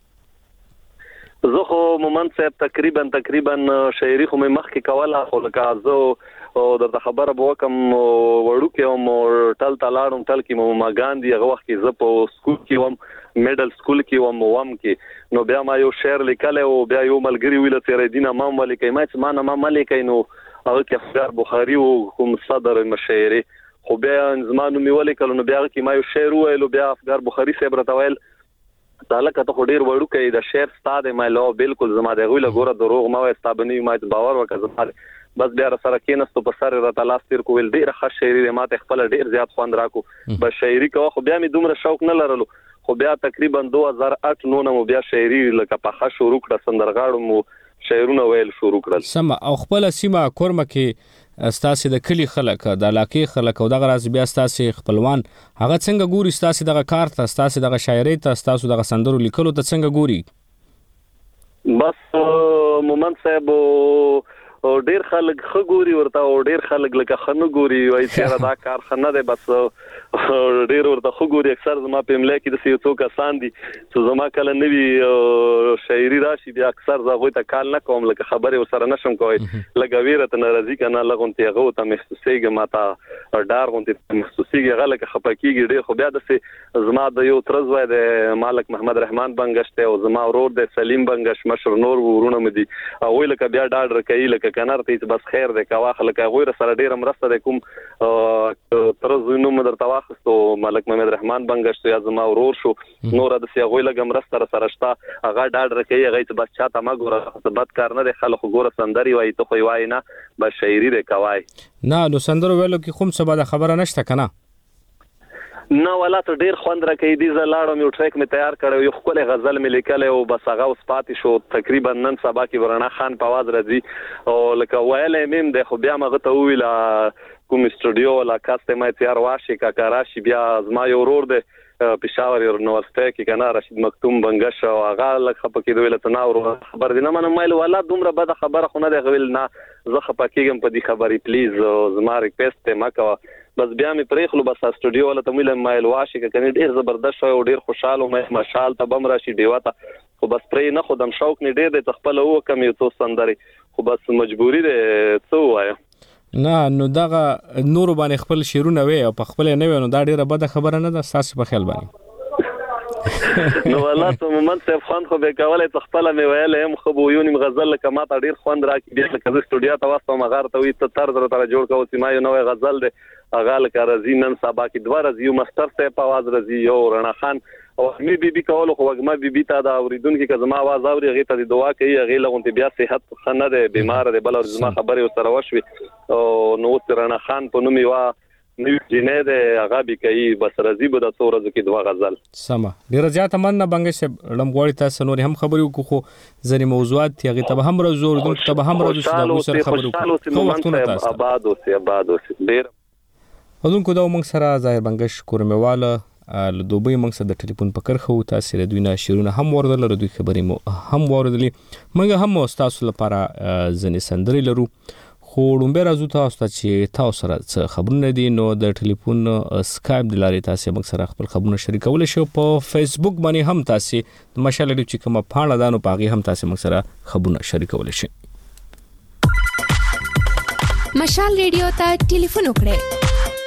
زه خو مومن صاحب تقریبا شاعري خو مې مخکې کوله خو لکه زه او د خبره به کوم وړو کې او ټل تلاړم ټل کې ما ګاندي هغه وخت کې زه په سکول کې وم میډل سکول کې وم کې نو بیا ما یو شعر لیکل او بیا یو ملګری ویل چې ردینه ما ملکې ما چې ما نه ما ملکې نو هغه کې افکار بخاری او کوم صدر مشاعري خو بیا زمانو میولې کله نو بیا کې ما یو شعر ویل بیا افکار بخاری صاحب راتویل تعلق ته ډیر وړو کې د شعر ستاده مې لو بالکل زما د غوله ګوره دروغ ما واستابنی ما باور وکړ بس بیا سره کېنستو په سره را تلاش تیر کوول ډیر ښه شاعري ما ته خپل ډیر زیات خوند راکو بس شاعري کوه خو بیا مې دومره شوق نه لرلو خو بیا تقریبا 2008 نو بیا شاعري لکه په ښه شروع کړه سندرغاړو مو شاعرونه ویل شروع کړل سم او خپل سیمه کورمه کې استاسي د کلی خلک د علاقې خلک او دغه راز بیا استاسي خپلوان هغه څنګه ګوري استاسي دغه کار ته استاسي دغه شاعري ته استاسو دغه سندرو لیکلو ته څنګه ګوري بس مومن صاحب او ډیر خلک خګوري ورته او ډیر خلک لکه خنو ګوري وای چې دا کار خنه ده بس ډیر ورته خګوري اکثر زما په املا کې د سیو څوک آسان دي چې زما کله نوی شاعري راشي بیا اکثر زغوی ته کال نه کوم لکه خبره وسره نشم کوي لګویره ته ناراضي کنه لغونته هغه ته محسوسيږي ماته ډار غونته محسوسيږي غلکه خپکیږي ډیر خو بیا د زما د یو ترز وای د مالک محمد رحمان بنگشته او زما ورور د سلیم بنگش مشر نور ورونه مدي او لکه بیا ډاډ رکې لکه کنار ته بس خیر ده کا واخل کا غویر سره ډیر مرسته د کوم ترز نو مدر تواخستو مالک محمد رحمان بنگشته یا زما ورور شو نور د سی غوی لګم مرسته سره شتا هغه ډاډ رکې هغه بس چاته ما ګوره بد کار نه خلک ګوره سندري وای ته خو وای نه بس شاعري ده کوي نه نو سندرو ویلو کې کوم څه به خبره نشته کنه نو ولا ته ډیر خوند راکې دي زلاړم یو ټریک می تیار کړو یو خپل غزل می لیکل او بس هغه اوس پاتې شو تقریبا نن سبا کې ورنا خان په आवाज راځي او لکه ویلې مم د خو بیا مغه ته ویل کوم استودیو ولا کاسته می تیار واشي کا کراشي بیا زما یو ورور ده پېښور یونیورسيټي کې کنه رشید مکتوم بنگش او هغه لکه په کې ویل تناور خبر دي نه منم مایل ولا دومره بد خبره خو نه دی غویل نه زه خپکیږم په دې خبرې پلیز زما ریکوست ما کوه بس بیا مې پرېخلو بس استودیو ولا ته مې مایل واشي کنه ډیر زبردست شو او ډیر خوشاله مې مشال ته بم راشي دیوته خو بس پرې نه خودم شوق نه ډیر د خپل او کم یو څو سندري خو بس مجبوری ده څه وایو نه نو دغه نور باندې خپل شیرونه وي او په خپل نه وي نو دا ډیره بده خبره نه ده ساس په خیال باندې نو والله ته مومن صاحب خان خو به کولای تخپل مې ویل هم خو بو یونیم غزل لکه ما ته ډیر خوند راکې بیا لکه د استودیو ته واسطه مغار ته وي ته تر تر جوړ کوو چې ما یو نوې غزل ده هغه لکه رزي نن سبا کې دوه رزي یو مستر صاحب په आवाज رزي یو رڼا خان او مې بي کولو خو وګما بي ته دا اوریدونکو کې زما आवाज اوري غي ته دعا کوي غي لغونته بیا صحت خنه ده بیمار ده بل زما خبره سره وشوي او نو رڼا خان په نوم یو نو جنې ده هغه به کوي بس رزي به د څو ورځې کې دوه غزل سما ډیر زیات مننه بنګ شه لمغوړی تاسو نور هم خبرې وکړو خو ځنی موضوعات تیغه ته هم زور دون ته هم راځو سره خبرو کوو وختونه تاسو آباد اوسه ډیر ودونکو دا موږ سره ظاهر بنگش کورمواله له دوبۍ موږ سره د ټلیفون په کرخه او تاسو له دوی نه شیرونه هم ورده لرو دوی خبرې مو هم ورده موږ هم تاسو لپاره ځنې سندري لرو خو لومبه راځو تاسو ته چې تاسو سره څه خبرونه دي نو د ټلیفون اسکایپ د لارې تاسو موږ سره خپل خبرونه شریکول شي په فیسبوک باندې هم تاسو د مشال ریډیو چې کومه پاڼه ده نو پاغي هم تاسو موږ سره خبرونه شریکول شي مشال ریډیو ته ټلیفون وکړئ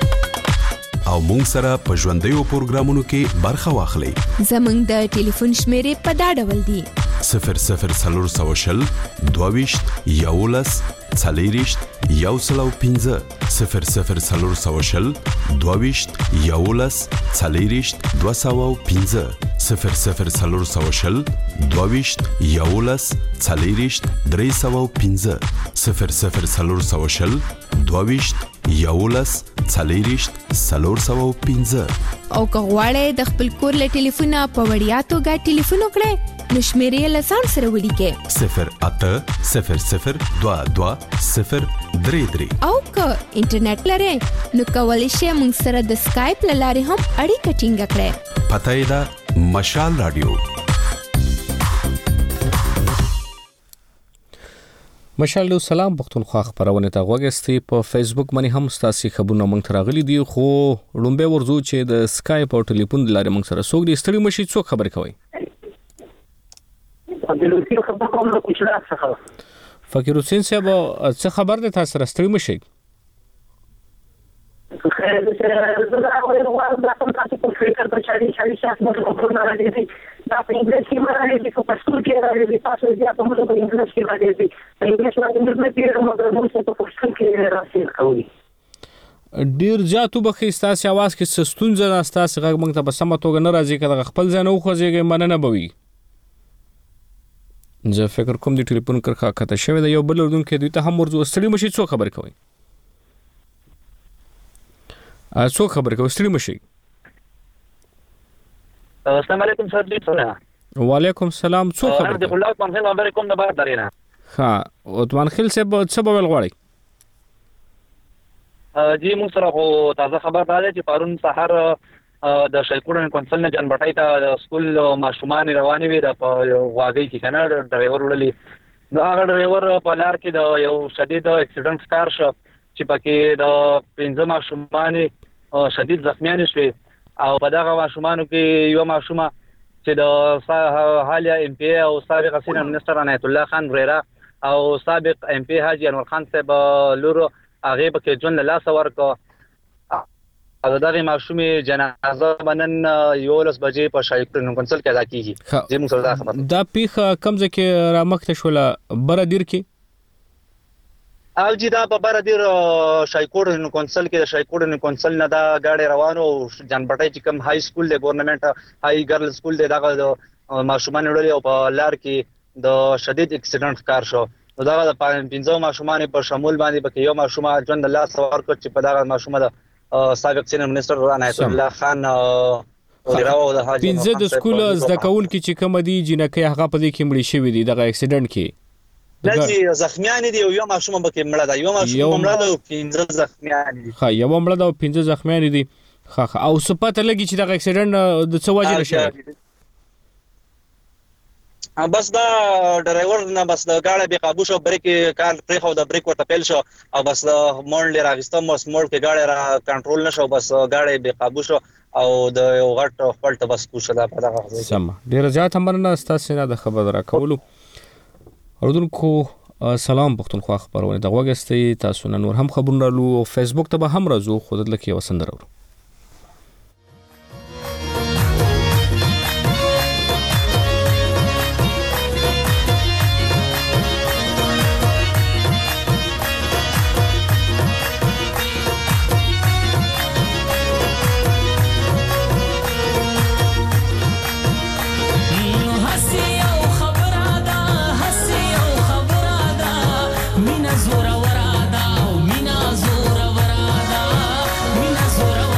او مونږ سره په ژوندیو پروګرامونو کې برخه واخلئ. زموږ د ټلیفون شمیرې په دا ډول دي: 00420 22 11 40 115 00420 22 11 40 215 00420 22 11 40 315 00420 22 11 40 315. او که غواړئ د خپل کور له ټلیفونه په وړیا توګه ټلیفون وکړئ نو شمیرې له ځان سره ولیکئ 080022 او که انټرنیټ لرئ نو کولی شئ موږ سره د سکایپ له لارې هم اړیکه ټینګه کړئ. پته یې ده مشال رادیو. مشال له سلام پښتونخوا خبرونه ته غوږستي. په فیسبوک باندې هم ستاسو خبرونه مونږ ته راغلي دي، خو لومبه ورزو چې د سکایپ او ټلیفون لارې مونږ سره څوک دي ستړي مشي څوک خبر کوي. فقیر حسین صاحب څه خبر ده تاسو سره ستړي مشي؟ خیر زه دا وایم دا کوم تاسو په فکر په چاري شخص مو په نه راځي دا په انګلیسي کې راځي په پښتو کې راځي تاسو بیا په موږ په انګلیسي کې راځي په انګلیسي باندې نه پیژنم موږ په پښتو کې راځي کوي. ډیر زیاتو بخې ستاسو आवाज کې سستونځه ستاسو غږ موږ ته په سمه توګه نه راځي کله خپل ځای نه خوځيږي مننه بوي. زه فکر کوم د ټلیفون کرخه کته شوی د یو بل اردن کې دوی ته هم ورزو ستړي مشي څو خبر کوي. څو خبر کوي ستړي مشي. السلام علیکم سر جی څنګه؟ وعلیکم السلام څو خبر کوي؟ الله پنځه خبر کوم نه بار درینه. ها عثمان خیل صاحب څه به غواړي؟ جی موږ سره خو تازه خبر راځي چې پرون سحر د شیکوړن کونسل نه جن بټای ته سکول ماشومان روانې وي د واګي کې کنه ډرایور وړلې نو هغه ډرایور په لار کې د یو شدید اکسیډنټ ښکار شو چې پکې د 15 ماشومان شدید زخمیان شوي او په دغه ماشومانو کې یو ماشومه چې د حالیه ام پی او سابق سینټر منسٹر عنایت الله خان ریرا او سابق ام پی حاجی انور خان صاحب لورو هغه په کې جون لاس ورکو او دغه ماشومې جنازه بنن 11 بجې په شایکرن کونسل کې ادا کیږي. زه موږ سره خبر دا پیخه کمزه کې رامخته شوله بردیر کې او جی دا په بردیر شایکرن کونسل کې د شایکرن کونسل نه دا گاډي روانو جن بټای چې کوم های سکول دی ګورنمنت های ګرل سکول دی دغه ماشومان وړي او په لار کې د شدید اکسیډنټ ښکار شو. دا د 15 ماشومان په شمول باندې پکې یو ماشوم ژوند الله سوار کړ چې په دغه ماشوم د سابق سینټر منسٹر عنایت الله خان ورغاو د حاجی 15 د سکول زده کوونکي چې کوم دي جنکه هغه په دې کې مړي شوی دي دغه اکسیډنټ کې لکه زخمیان دي او یو ماشوم به کې مړه ده یو ماشوم مړه ده او 15 زخمیان دي. ها یو مړه ده او 15 زخمیان دي. او سپته لګي چې دغه اکسیډنټ د څه وجه نشي بس دا ډرایور نه بس د گاډي به قابو شو بریک کار پرې خو د بریک ورته پیل شو او بس مول راغستم مس مول کې گاډي را کنټرول نشو بس گاډي به قابو شو او د یو غټ خپلټ بس کوشه دا په دغه سم ډیر زیات مننه تاسو نه د خبر را کولو. اردوونکو سلام پښتونخوا خبرونه د غوګستي تاسو نور هم خبرونه لو فیسبوک ته به هم راځو خود لکه وسندر ورو زورا ورا دا مینا زورا ورا دا مینا زورا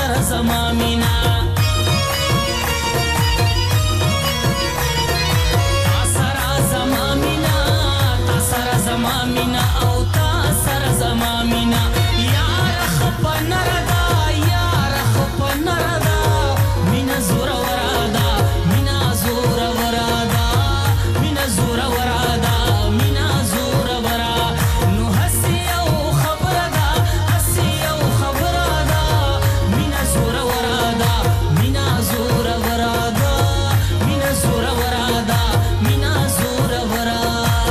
سره زما مینا تا سره زما مینا تا سره زما مینا او تا سره زما مینا یار خپ نردا یار خپ نردا مینا زور ورادا مینا زور ورادا مینا زور ورادا مینا زور ورا نو هسي او خبره هسي او خبره مینا زور ورادا مینا زور ورادا مینا زور ورادا مینا زور ورا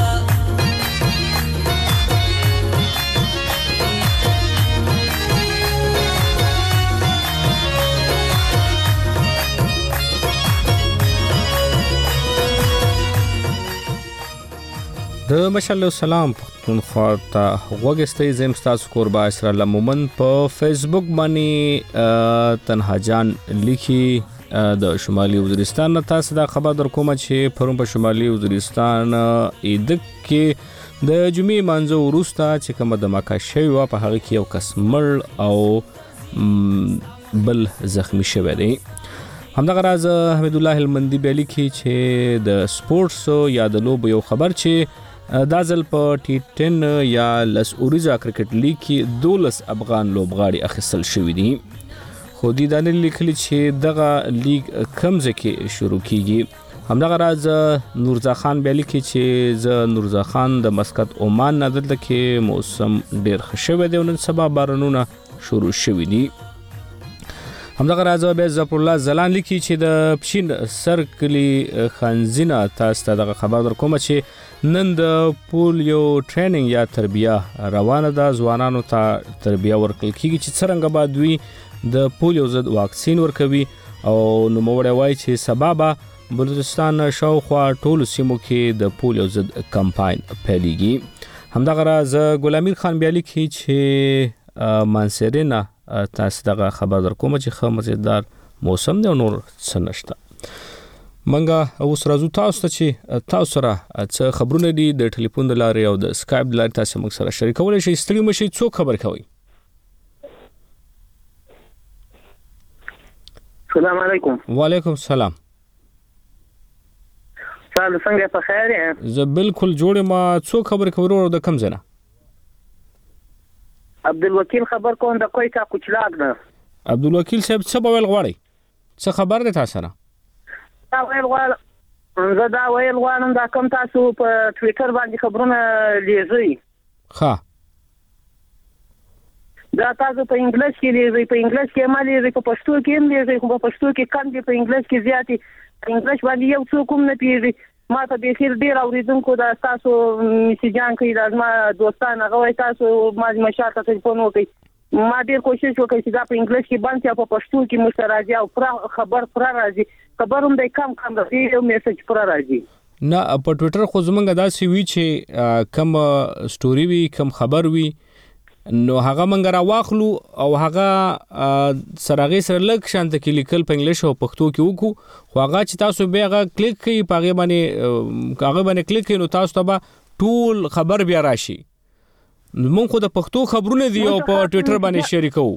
د مشال سلام پښتونخوا ته وګستې زم تاسو قربا اسرا لمومن په فیسبوک باندې تنها جان لیکي د شمالي وزیرستان تاسو دا خبر در کوم چې پرون په شمالي وزیرستان اید کې د جمعې مانځو وروسته چې کومه د مکه شوی و په هغه کې یو کس مړ او بل زخمی شوی دی. همدغه راز حمید الله المندی بیلی کې چې د سپورتس یا د لوبو یو خبر چې دا ځل په ټي 10 یا لس اوریزا کرکټ لیګ کې 12 افغان لوبغاړي اخیستل شوي دي. خو دې دا نه لیکلي چې دغه لیګ کوم ځای کې شروع کیږي. همدغه راز نورزا خان بیلی کې چې زه نورزا خان د مسقط عمان نه دلته کې موسم ډیر ښه شوی دی او نن سبا بارانونه شروع شوي دي. همدغه راز به ظفر الله زلان لیکي چې د پښین سرکلی خانزینه تاسو ته دغه خبر در کوم چې نن د پولیو ټریننګ یا تربیه روانه ده. ځوانانو ته تربیه ورکول کیږي چې څنګه باید دوی د پولیو ضد واکسین ورکوي او نوموړی وایي چې سبا به بلوچستان شاوخوا ټولو سیمو کې د پولیو ضد کمپاین پیلیږي. همدغه راز ګلامیر خان بیا لیکي چې مانسرینا تاسو دغه خبر در کوم چې خه مزیدار موسم دی او نور څه نشته. منګه اوس راځو تاسو ته چې تاسو سره څه خبرونه دي د ټلیفون د لارې او د سکایپ د لارې تاسو موږ سره شریکولی شئ. ستړي مشئ، څوک خبر کوي؟ السلام علیکم. وعلیکم السلام. سلام، څنګه په خیر یې؟ زه بالکل جوړ یم. څوک خبر کوي ورو د کم ځای نه؟ عبدالوکیل خبر کوم د کویټا کوچلاک نه. عبدالوکیل صاحب څه به ویل غواړئ؟ څه خبر دی تاسو سره؟ دا ویل غواړم دا کوم تاسو په ټویټر باندې خبرونه لیږئ. ښه، دا تاسو په انګلیش کې لیږئ، په انګلیش کې ما لیږئ، په پښتو کې هم لیږئ، خو په پښتو کې کم دي، په انګلیش کې زیات دي. په انګلیش باندې یو څوک هم نه پیږي. ما ته بخیر ډیر اوریدونکو دا تاسو میسیجان کوي، دا ما دوستان هغه وای تاسو ما مشاته ټلیفون وکړي. ما ډیر کوشش وکړ چې دا په انګلیش کې باندې په پښتو کې مشتراجي او خبر پر راځي. خبروم د کم د یو میسج پر راځي. نه په ټویټر خو زمونږ داسې وی چې کم سټوري وی کم خبر وی نو هغه منګ را واخلو او هغه سرغه سره لک شانت کې لیکل په انګلیش او پښتو کې وکړو. خو هغه چې تاسو به هغه کلیک کوي پاغه باندې کلیک کوي نو تاسو ته ټول خبر بیا راشي. مونږ خو د پښتو خبرونه دی او په ټویټر باندې شریکو.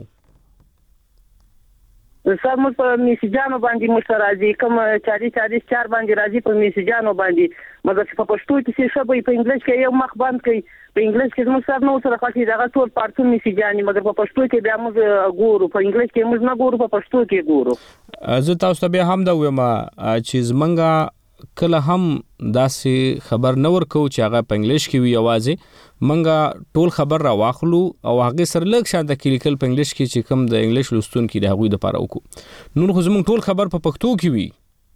سر موږ په میسیجانو باندې مشتراجي کوم 40 باندې راځي په میسیجانو باندې، مګر په پښتو کې څه شبي په انګلیش کې یو مخ باندې کوي. په انګلیش کې موږ سره نو سره خاطي دغه ټول پارتون میسیجاني، مګر په پښتو کې بیا موږ ګورو، په انګلیش کې موږ نه ګورو، په پښتو کې ګورو. زه تاسو ته به هم دا وایم چې زمونږ کله هم داسې خبر نه ورکو چې هغه په انګلیش کې وي. اوازې منګه ټول خبر را واخلو او هغه سره لږ شانته کې لیکل په انګلیش کې چې کوم د انګلیش لوستون کې د هغوی د پاره وکړو. نور خو زمونږ ټول خبر په پښتو کې وي.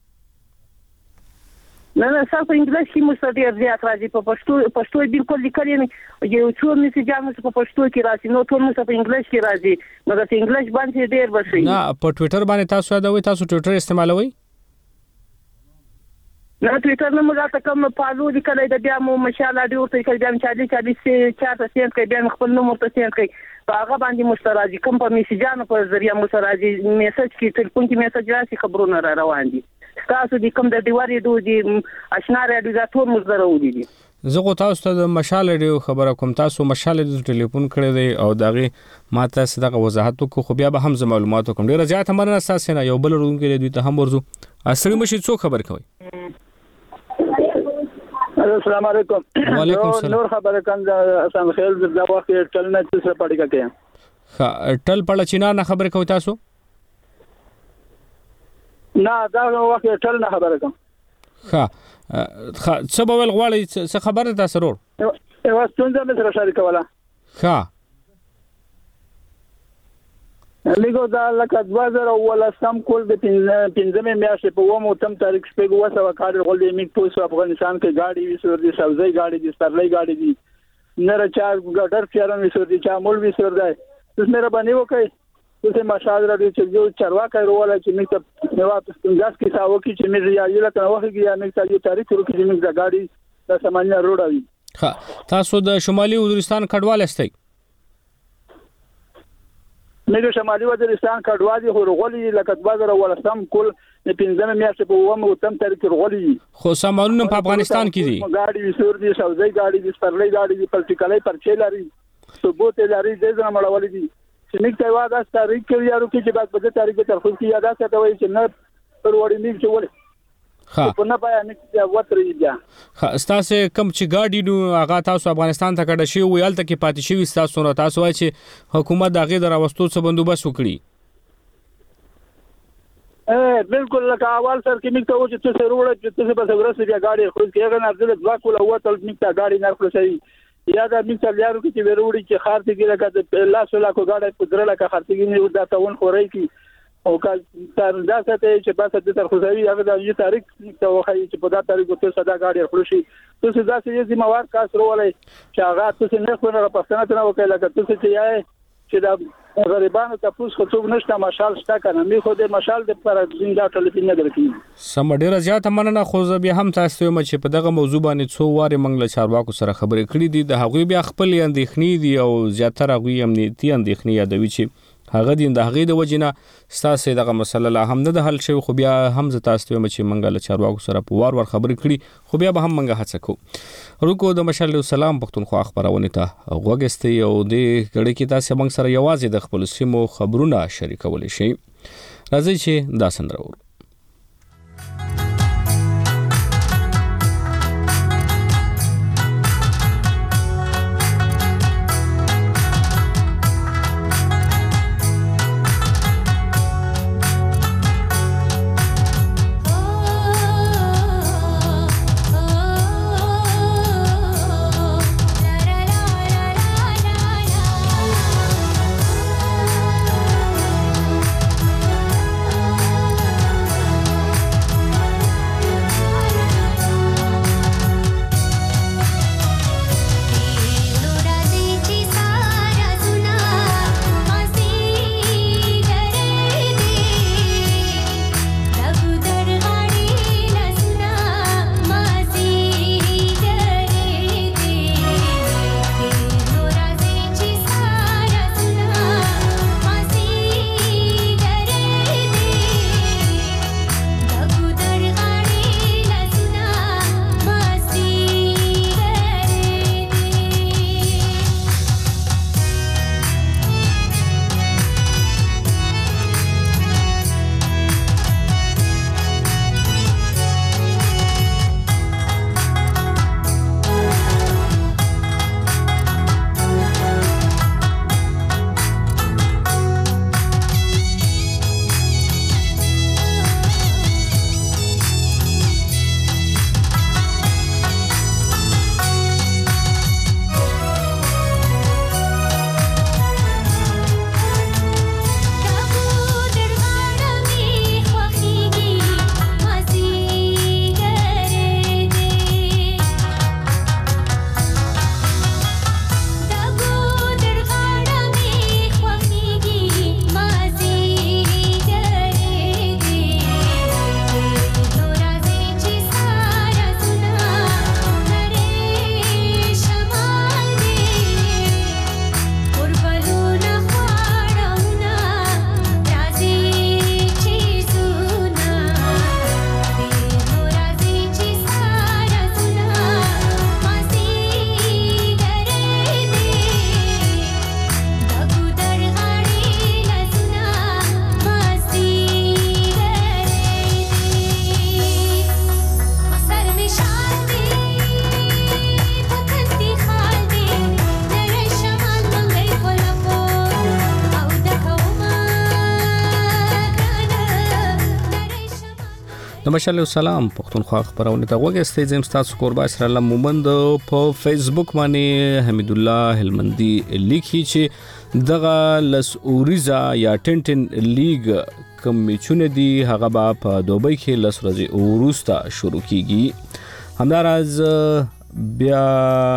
نه سر په انګلیش کې مستډیر زیات راځي، په پښتو بالکل لیکل نه یو څو میسیجانو په پښتو کې راځي، نو ټول په انګلیش کې راځي، مګر په انګلیش باندې ډیر بشي. نه په ټویټر باندې تاسو دا وایي تاسو ټویټر استعمالوئ؟ نه ټویټر نه موږ ته کوم فالو لیکلای د بیا مو مشاله دی ورته کې بیا 40 چاته سند کوي، بیا خپل نوم ورته سند کوي، په هغه باندې مشتراجي کوم په میسیجانو په ذریعہ مشتراجي میسج کې ټلیفون کې میسج راشي، خبرونه را روان دي. تاسو د کوم د دیواري دوی آشنا راډیو دا ټول مزدره ودی دي. زه غو تاسو ته د مشال ریډیو خبره کوم. تاسو مشال د ټلیفون کړی دی او دغه ماته صدقه وضاحت کو خو بیا به هم معلومات کوم. ډیره زیات مننه تاسو نه یو بل رون کې دوی ته هم ورزو. اصلي مشي څو خبر کوي. السلام علیکم. وعلیکم السلام. نور خبره کوم اسان خیل د وخت ټل نه څه پړی کوي. ټل پړ چینا نه خبر کوي تاسو. نه دا وخت ټل نه خبره کوم. څه به ول غواړي څه خبره تاسو ورو. یو څنګه مې سره شریکوله. لګو دا لکه 2018 کول د 15 میاشتې په ومو تم تاریخ شپږ وسه وکړ غولې میک پوس افغانستان کې گاډي وسور دي سبزی گاډي دي سترلې گاډي دي نره چار ګډر چارن وسور دي چا مول وسور دی تاسو مې باندې وکړئ تاسو ماشاءالله را دي چې یو چروا کوي ولا چې میک ته نو تاسو ګاس کې ساو کې چې مې یې لکه وخت کې یا میک ته یو تاریخ ورو کې میک دا گاډي د سمانیا روډ وي. تاسو د شمالي وزیرستان کډوال استئ. مګر شمالي وزیرستان کډوالي هورغولي لکه 2018 کول د 15 میاشتې په ومو تم تاریخ ورغولي. خو سامانونه په افغانستان کې دي. گاډي وسور دي سبزی گاډي دي سترلې گاډي دي پلټیکلې پرچې لري ثبوت لري د ځنه مړولې دي چې میک ته واده تاریخ کې یارو کې چې بعد په تاریخ کې ترخص کې یاد ساتي وایي چې نه پر وړي میک چې ولې په نه پای میک یا وترې دي. تاسو کم چې گاډي نو هغه تاسو افغانستان ته کډه شي ویل ته کې پاتې شي تاسو نو تاسو وایي چې حکومت دغه دراوستو څه بندوبست وکړي. بالکل لکه اول سر کې میک ته و چې څه وروړه چې څه به ورسې بیا گاډي خو کې هغه نه ځل ځوا کول او تل میک ته گاډي نه خلاصي یا دا میک ته یارو کې چې وروړي چې خارتي کې لکه الله سولا کو گاډي پدره لکه خارتي کې نه دا تاون خوري کی او کله تر دا ته چې بس د تر خوځوي هغه د یو تاریخ ته وخی چې په دا تاریخ ته صدا گاډي خلوشي تاسو دا چې ذمہوار کاس رولای چې هغه تاسو نه خو نه پښتنه ته وکړه لکه تاسو چې یې چې دا غریبانو ته پوس خو څوک نشته مشال شته کنه می خو د مشال د پر زنده ټلیفون نه درکې سم ډیره زیاته مننه خو زه به هم تاسو ته چې په دغه موضوع باندې څو واره منګل چارواکو سره خبرې کړې دي د هغوی بیا خپل اندېښنې دي او زیاتره هغوی امنیتي اندېښنې یادوي چې هغه دین د هغې د وجنه ستاسو دغه مسله لا هم نه د حل شوی خو بیا هم ز تاسو ته چې منګل چارواکو سره په وار خبرې کړي خو بیا به هم منګه هڅه کوو. ورکو د مشال سلام پښتونخوا خبرونه ته غوګستي او د غړي کې تاسو موږ سره یوازې د خپل سیمو خبرونه شریکول شي. راځي چې دا سندره د مشال سلام پښتونخوا خبرونه ته وګورئ زم تاسو قربا سره الله مومند په فیسبوک باندې حمید الله هلمندي لیکي چې دغه لس اوریزا یا ټنټن لیګ کوم میچونه دي هغه په دوبۍ کې لس ورځې وروسته شروع کیږي همداراز بیا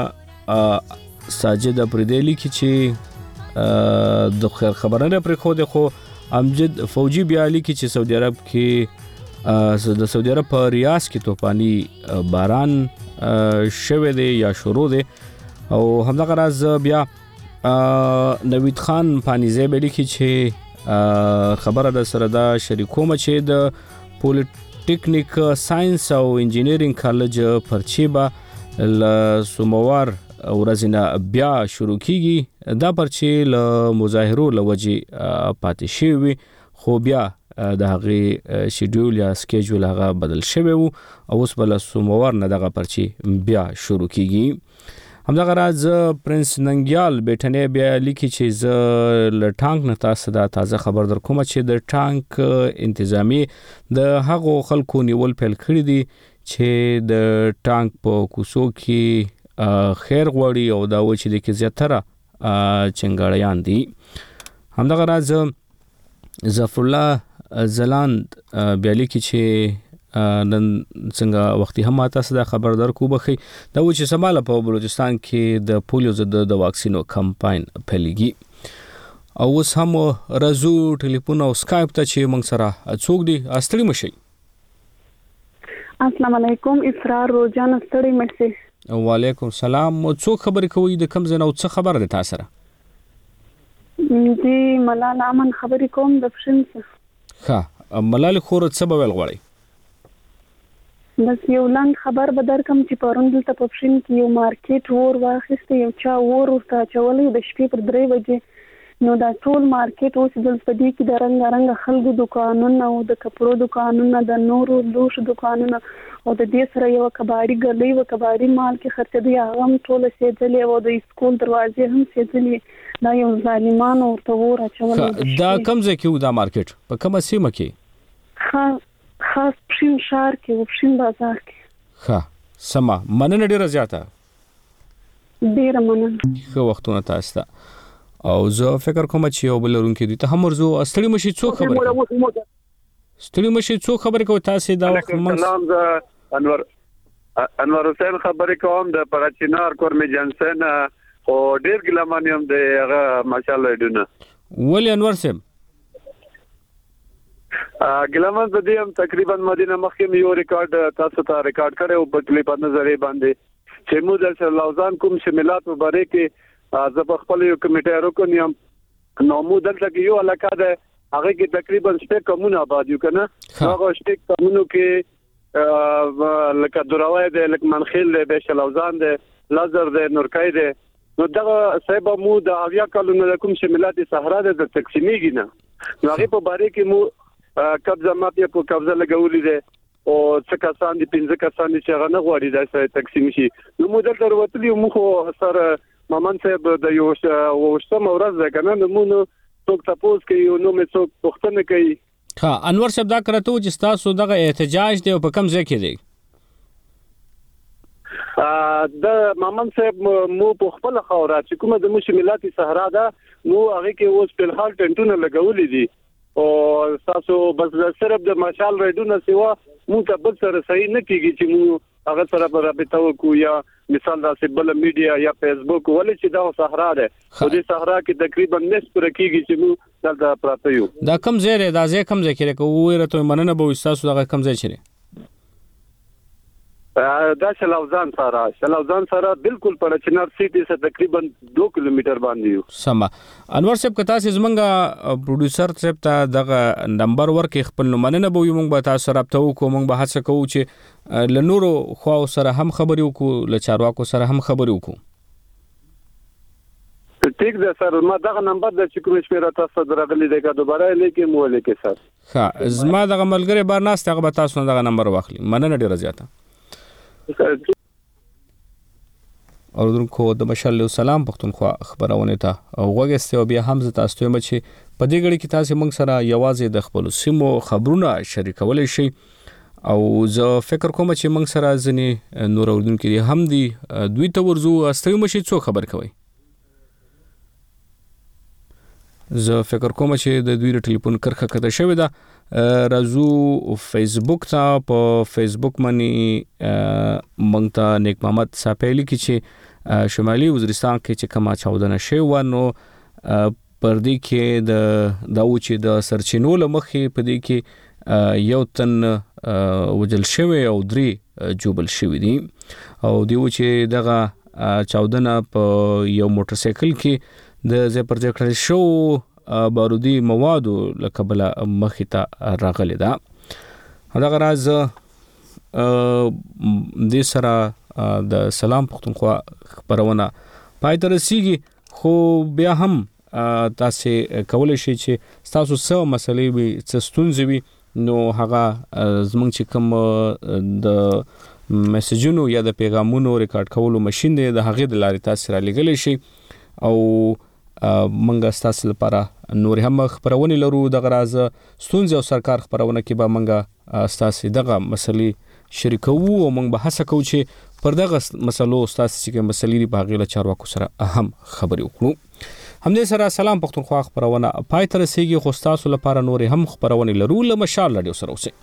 ساجد پردیلی کی چې د خیر خبرونه پر خو د خو امجد فوجي بیا لیکي چې سعودي عرب کې د سعودي عرب په ریاض کې توپاني باران شوه دی یا شروع دی او همدغه راز بیا نوید خان پانیزه به لیکي چې خبره د سره دا شریکوم چې د پولیټیکنیک ساينس او انجینرینګ کالج پرچیبا ل سوموار ورځنه بیا شروع کیږي دا پرچې ل مظاهرو لوجي پاتې شوی خو بیا د هغه شیډول یا سکیجول هغه بدل شوی وو او اوس بل سوموار نه دغه پرچی بیا شروع کیږي همدغه راز پرنس ننګیال بیٹنې بیا لیکي چې ز ل ټانک نه تاسو دا تازه خبر در کوم چې د ټانک انتظامی د هغو خلکو نیول پیل کړی دي چې د ټانک په کوڅو کې خیر غوړي او دا و چې د کې زیاتره چنګاړیان دي همدغه راز ظفر الله زلاند بیا لیکي چې نن څنګه وختي هم تاسو دا خبر درکو بخي دا و چې سماله په بلوچستان کې د پولیو ضد د واکسینو کمپاین پیلېږي او اوس هم رازو ټلیفون او سکایپ ته چې موږ سره څوک دي استړي مشي السلام علیکم اسرار روزان استړي مشي وعلیکم السلام څوک خبرې کوي د کم زنه او څه خبر ده تاسو سره دی ملال امن خبرې کوم د پښین څخه ها ملال خور څه به ول غواړي بس یو لاند خبر به درکم چې پرون دلته په پښین کې یو مارکیټ ور واخیسته یو چا ورته چولې د شپې پر 3 بجې نو دا ټول مارکیټ اوس دل پدې کې د رنگ خلکو دکانونه او د کپړو دکانونه د نورو لوش دکانونه او د دې سره یو کباړي ګلې او کباړي مال کې خرڅ دی هغه ټول سیدلې او د سکول دروازې هم سیدلې دا یو ظالمانو ورته ور اچول دا کم ځای کې دا مارکیټ په کومه سیمه کې خاص پښین شهر کې او پښین بازار کې ها سما مننه ډیره زیاته ډیره مننه خو وختونه تاسو او زه فکر کوم چې یو بل رونکو دي ته هم ورزو استړي مشي څوک خبره استړي مشي څوک خبره کوي تاسو دا وخت سلام انور حسین خبرې کوم د پراچینار کورمي جنسن او ډیر ګلمانیم د هغه ماشاءالله دونه ولی انور سیم ګلمان د دې تقریبا مدینه مخکې یو ریکارډ تاسو ته ریکارډ کړو په کلیپ نظرې باندې چې مو د لوزان کوم شمالات مبارک زه په خپل یو کمیټه راکونیم نو مو دلته کې یو علاقه ده هغه کې تقریبا شپږ کومونه آباد یو کنه هغه شپږ کومونو کې لکه دراوی ده لکه منخیل ده به شلوزان ده لازر ده نورکای ده نو دا صاحب مو د اویا کلونو کوم شمالات صحرا ده د تقسیمیږي نه نو هغه په باره کې مو قبضه مافیا په قبضه لګولې ده او څه کسان دي 15 کسان دي چې هغه نه غواړي دا څه تقسیم شي نو مو دلته وروتلی مو خو سره مامان صاحب د یو وشتم ورځ ده کنه نو مو څوک تاسو کې نو مې څوک پښتنه کوي ها انور صاحب دا کرته چې تاسو دغه احتجاج دی په کم ځای کې دی د مامان صاحب مو په خپل خاورات چې کومه د مشملاتي صحرا ده مو هغه کې اوس په حال ټنټونه لګولې دي او تاسو بس صرف د مشال ریډونه سیوا مو ته بل سره صحیح نه کیږي چې مو هغه سره په رابطه وکړو یا مثال دا سیبل میډیا یا فیسبوک ولې چې دا صحرا ده خو دې صحرا کې تقریبا نصف رکیږي چې مو دلته پراته یو دا کم ځای دی دا ځای کم ځای کې کوی راته مننه به تاسو دا کم ځای چره دا شلوزان سره بالکل پر چنار سیټي څخه تقریبا 2 کیلومتر باندې یو سما انور صاحب کتا سي زمنګ پروډوسر صاحب ته دغه نمبر ورکې خپل مننه به موږ به تاسو رابطه وکړو موږ به هڅه کوو چې لنورو خو سره هم خبرې وکړو لچارواکو سره هم خبرې وکړو ٹھیک ده سر ما دغه نمبر د چکو شپه تاسو درغلي دی کا دوباره لیکي مو لیکي سر ها زما دغه ملګری بار ناست هغه تاسو دغه نمبر واخلي مننه ډیره زیاته اوردونکو د مشال سلام پښتونخوا خبرونه ته وګورئ او بیا هم تاسو ته مچ په دې غړي کې تاسو موږ سره یوازې د خپل سیمو خبرونه شریکولای شئ او زه فکر کوم چې موږ سره ځنې نور اوردونکو دي هم دي دوی ته ورزو استوي مشي څو خبر کوي زه فکر کوم چې د دوی ټلیفون کرخه کته شوی دا رازو فیسبوک ته په فیسبوک باندې موږ ته نیک محمد صاحب لیکي چې شمالي وزیرستان کې چې کما چاودنه شوی و نو پر دې کې د داو چې د سرچینو لمخې په دې کې یو تن وجل شوی او 3 جوبل شوی دي او دیو چې دغه چاودنه په یو موټر سایکل کې د زی پر ځکړل شو بارودي مواد لکبل مخې ته راغلی دا دا غراز د سره د سلام پښتونخوا خبرونه پای تر رسیږي خو بیا هم تاسو کولای شئ چې تاسو څه مسلې وي څه ستونزې وي نو هغه زمونږ چې کوم د میسجونو یا د پیغامونو ریکارډ کولو ماشين دی د هغې د لارې تاسو را لګلی شي او منګه تاسو لپاره نور هم خبرونه لرو د غراز ستونزې او سرکار خبرونه کې به منګه تاسو دغه مسلې شریکو او موږ به هڅه کوو چې پر دغه مسلو تاسو چې مسلې په هغې له چارواکو سره اهم خبرې وکړو همدې سره سلام پښتونخوا خبرونه پای تر رسیږي خو تاسو لپاره نور هم خبرونه لرو له مشال رادیو سره اوسئ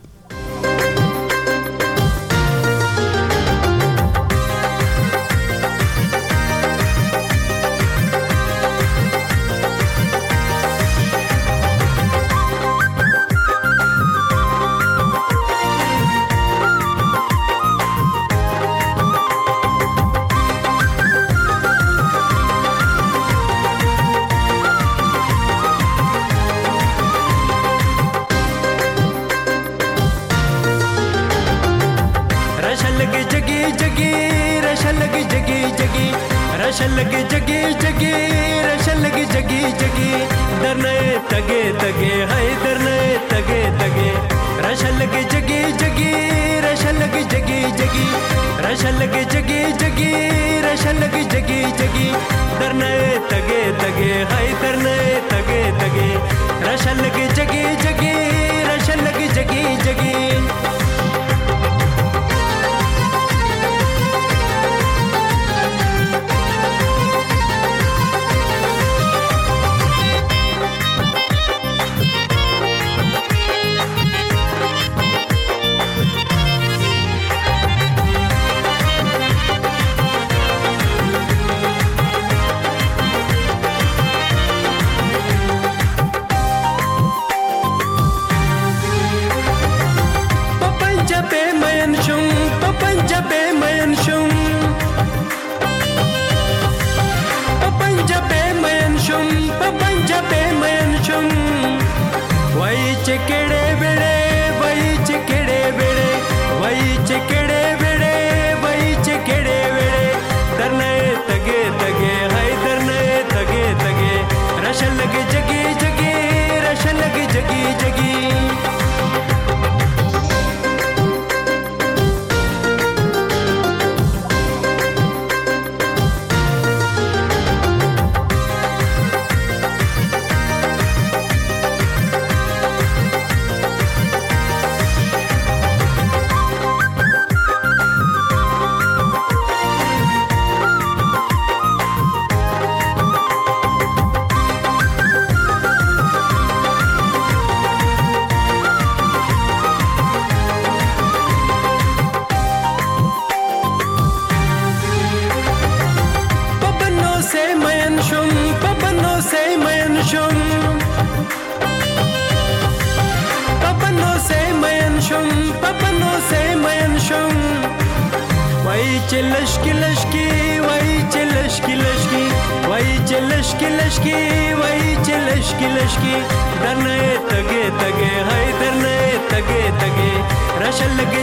रशल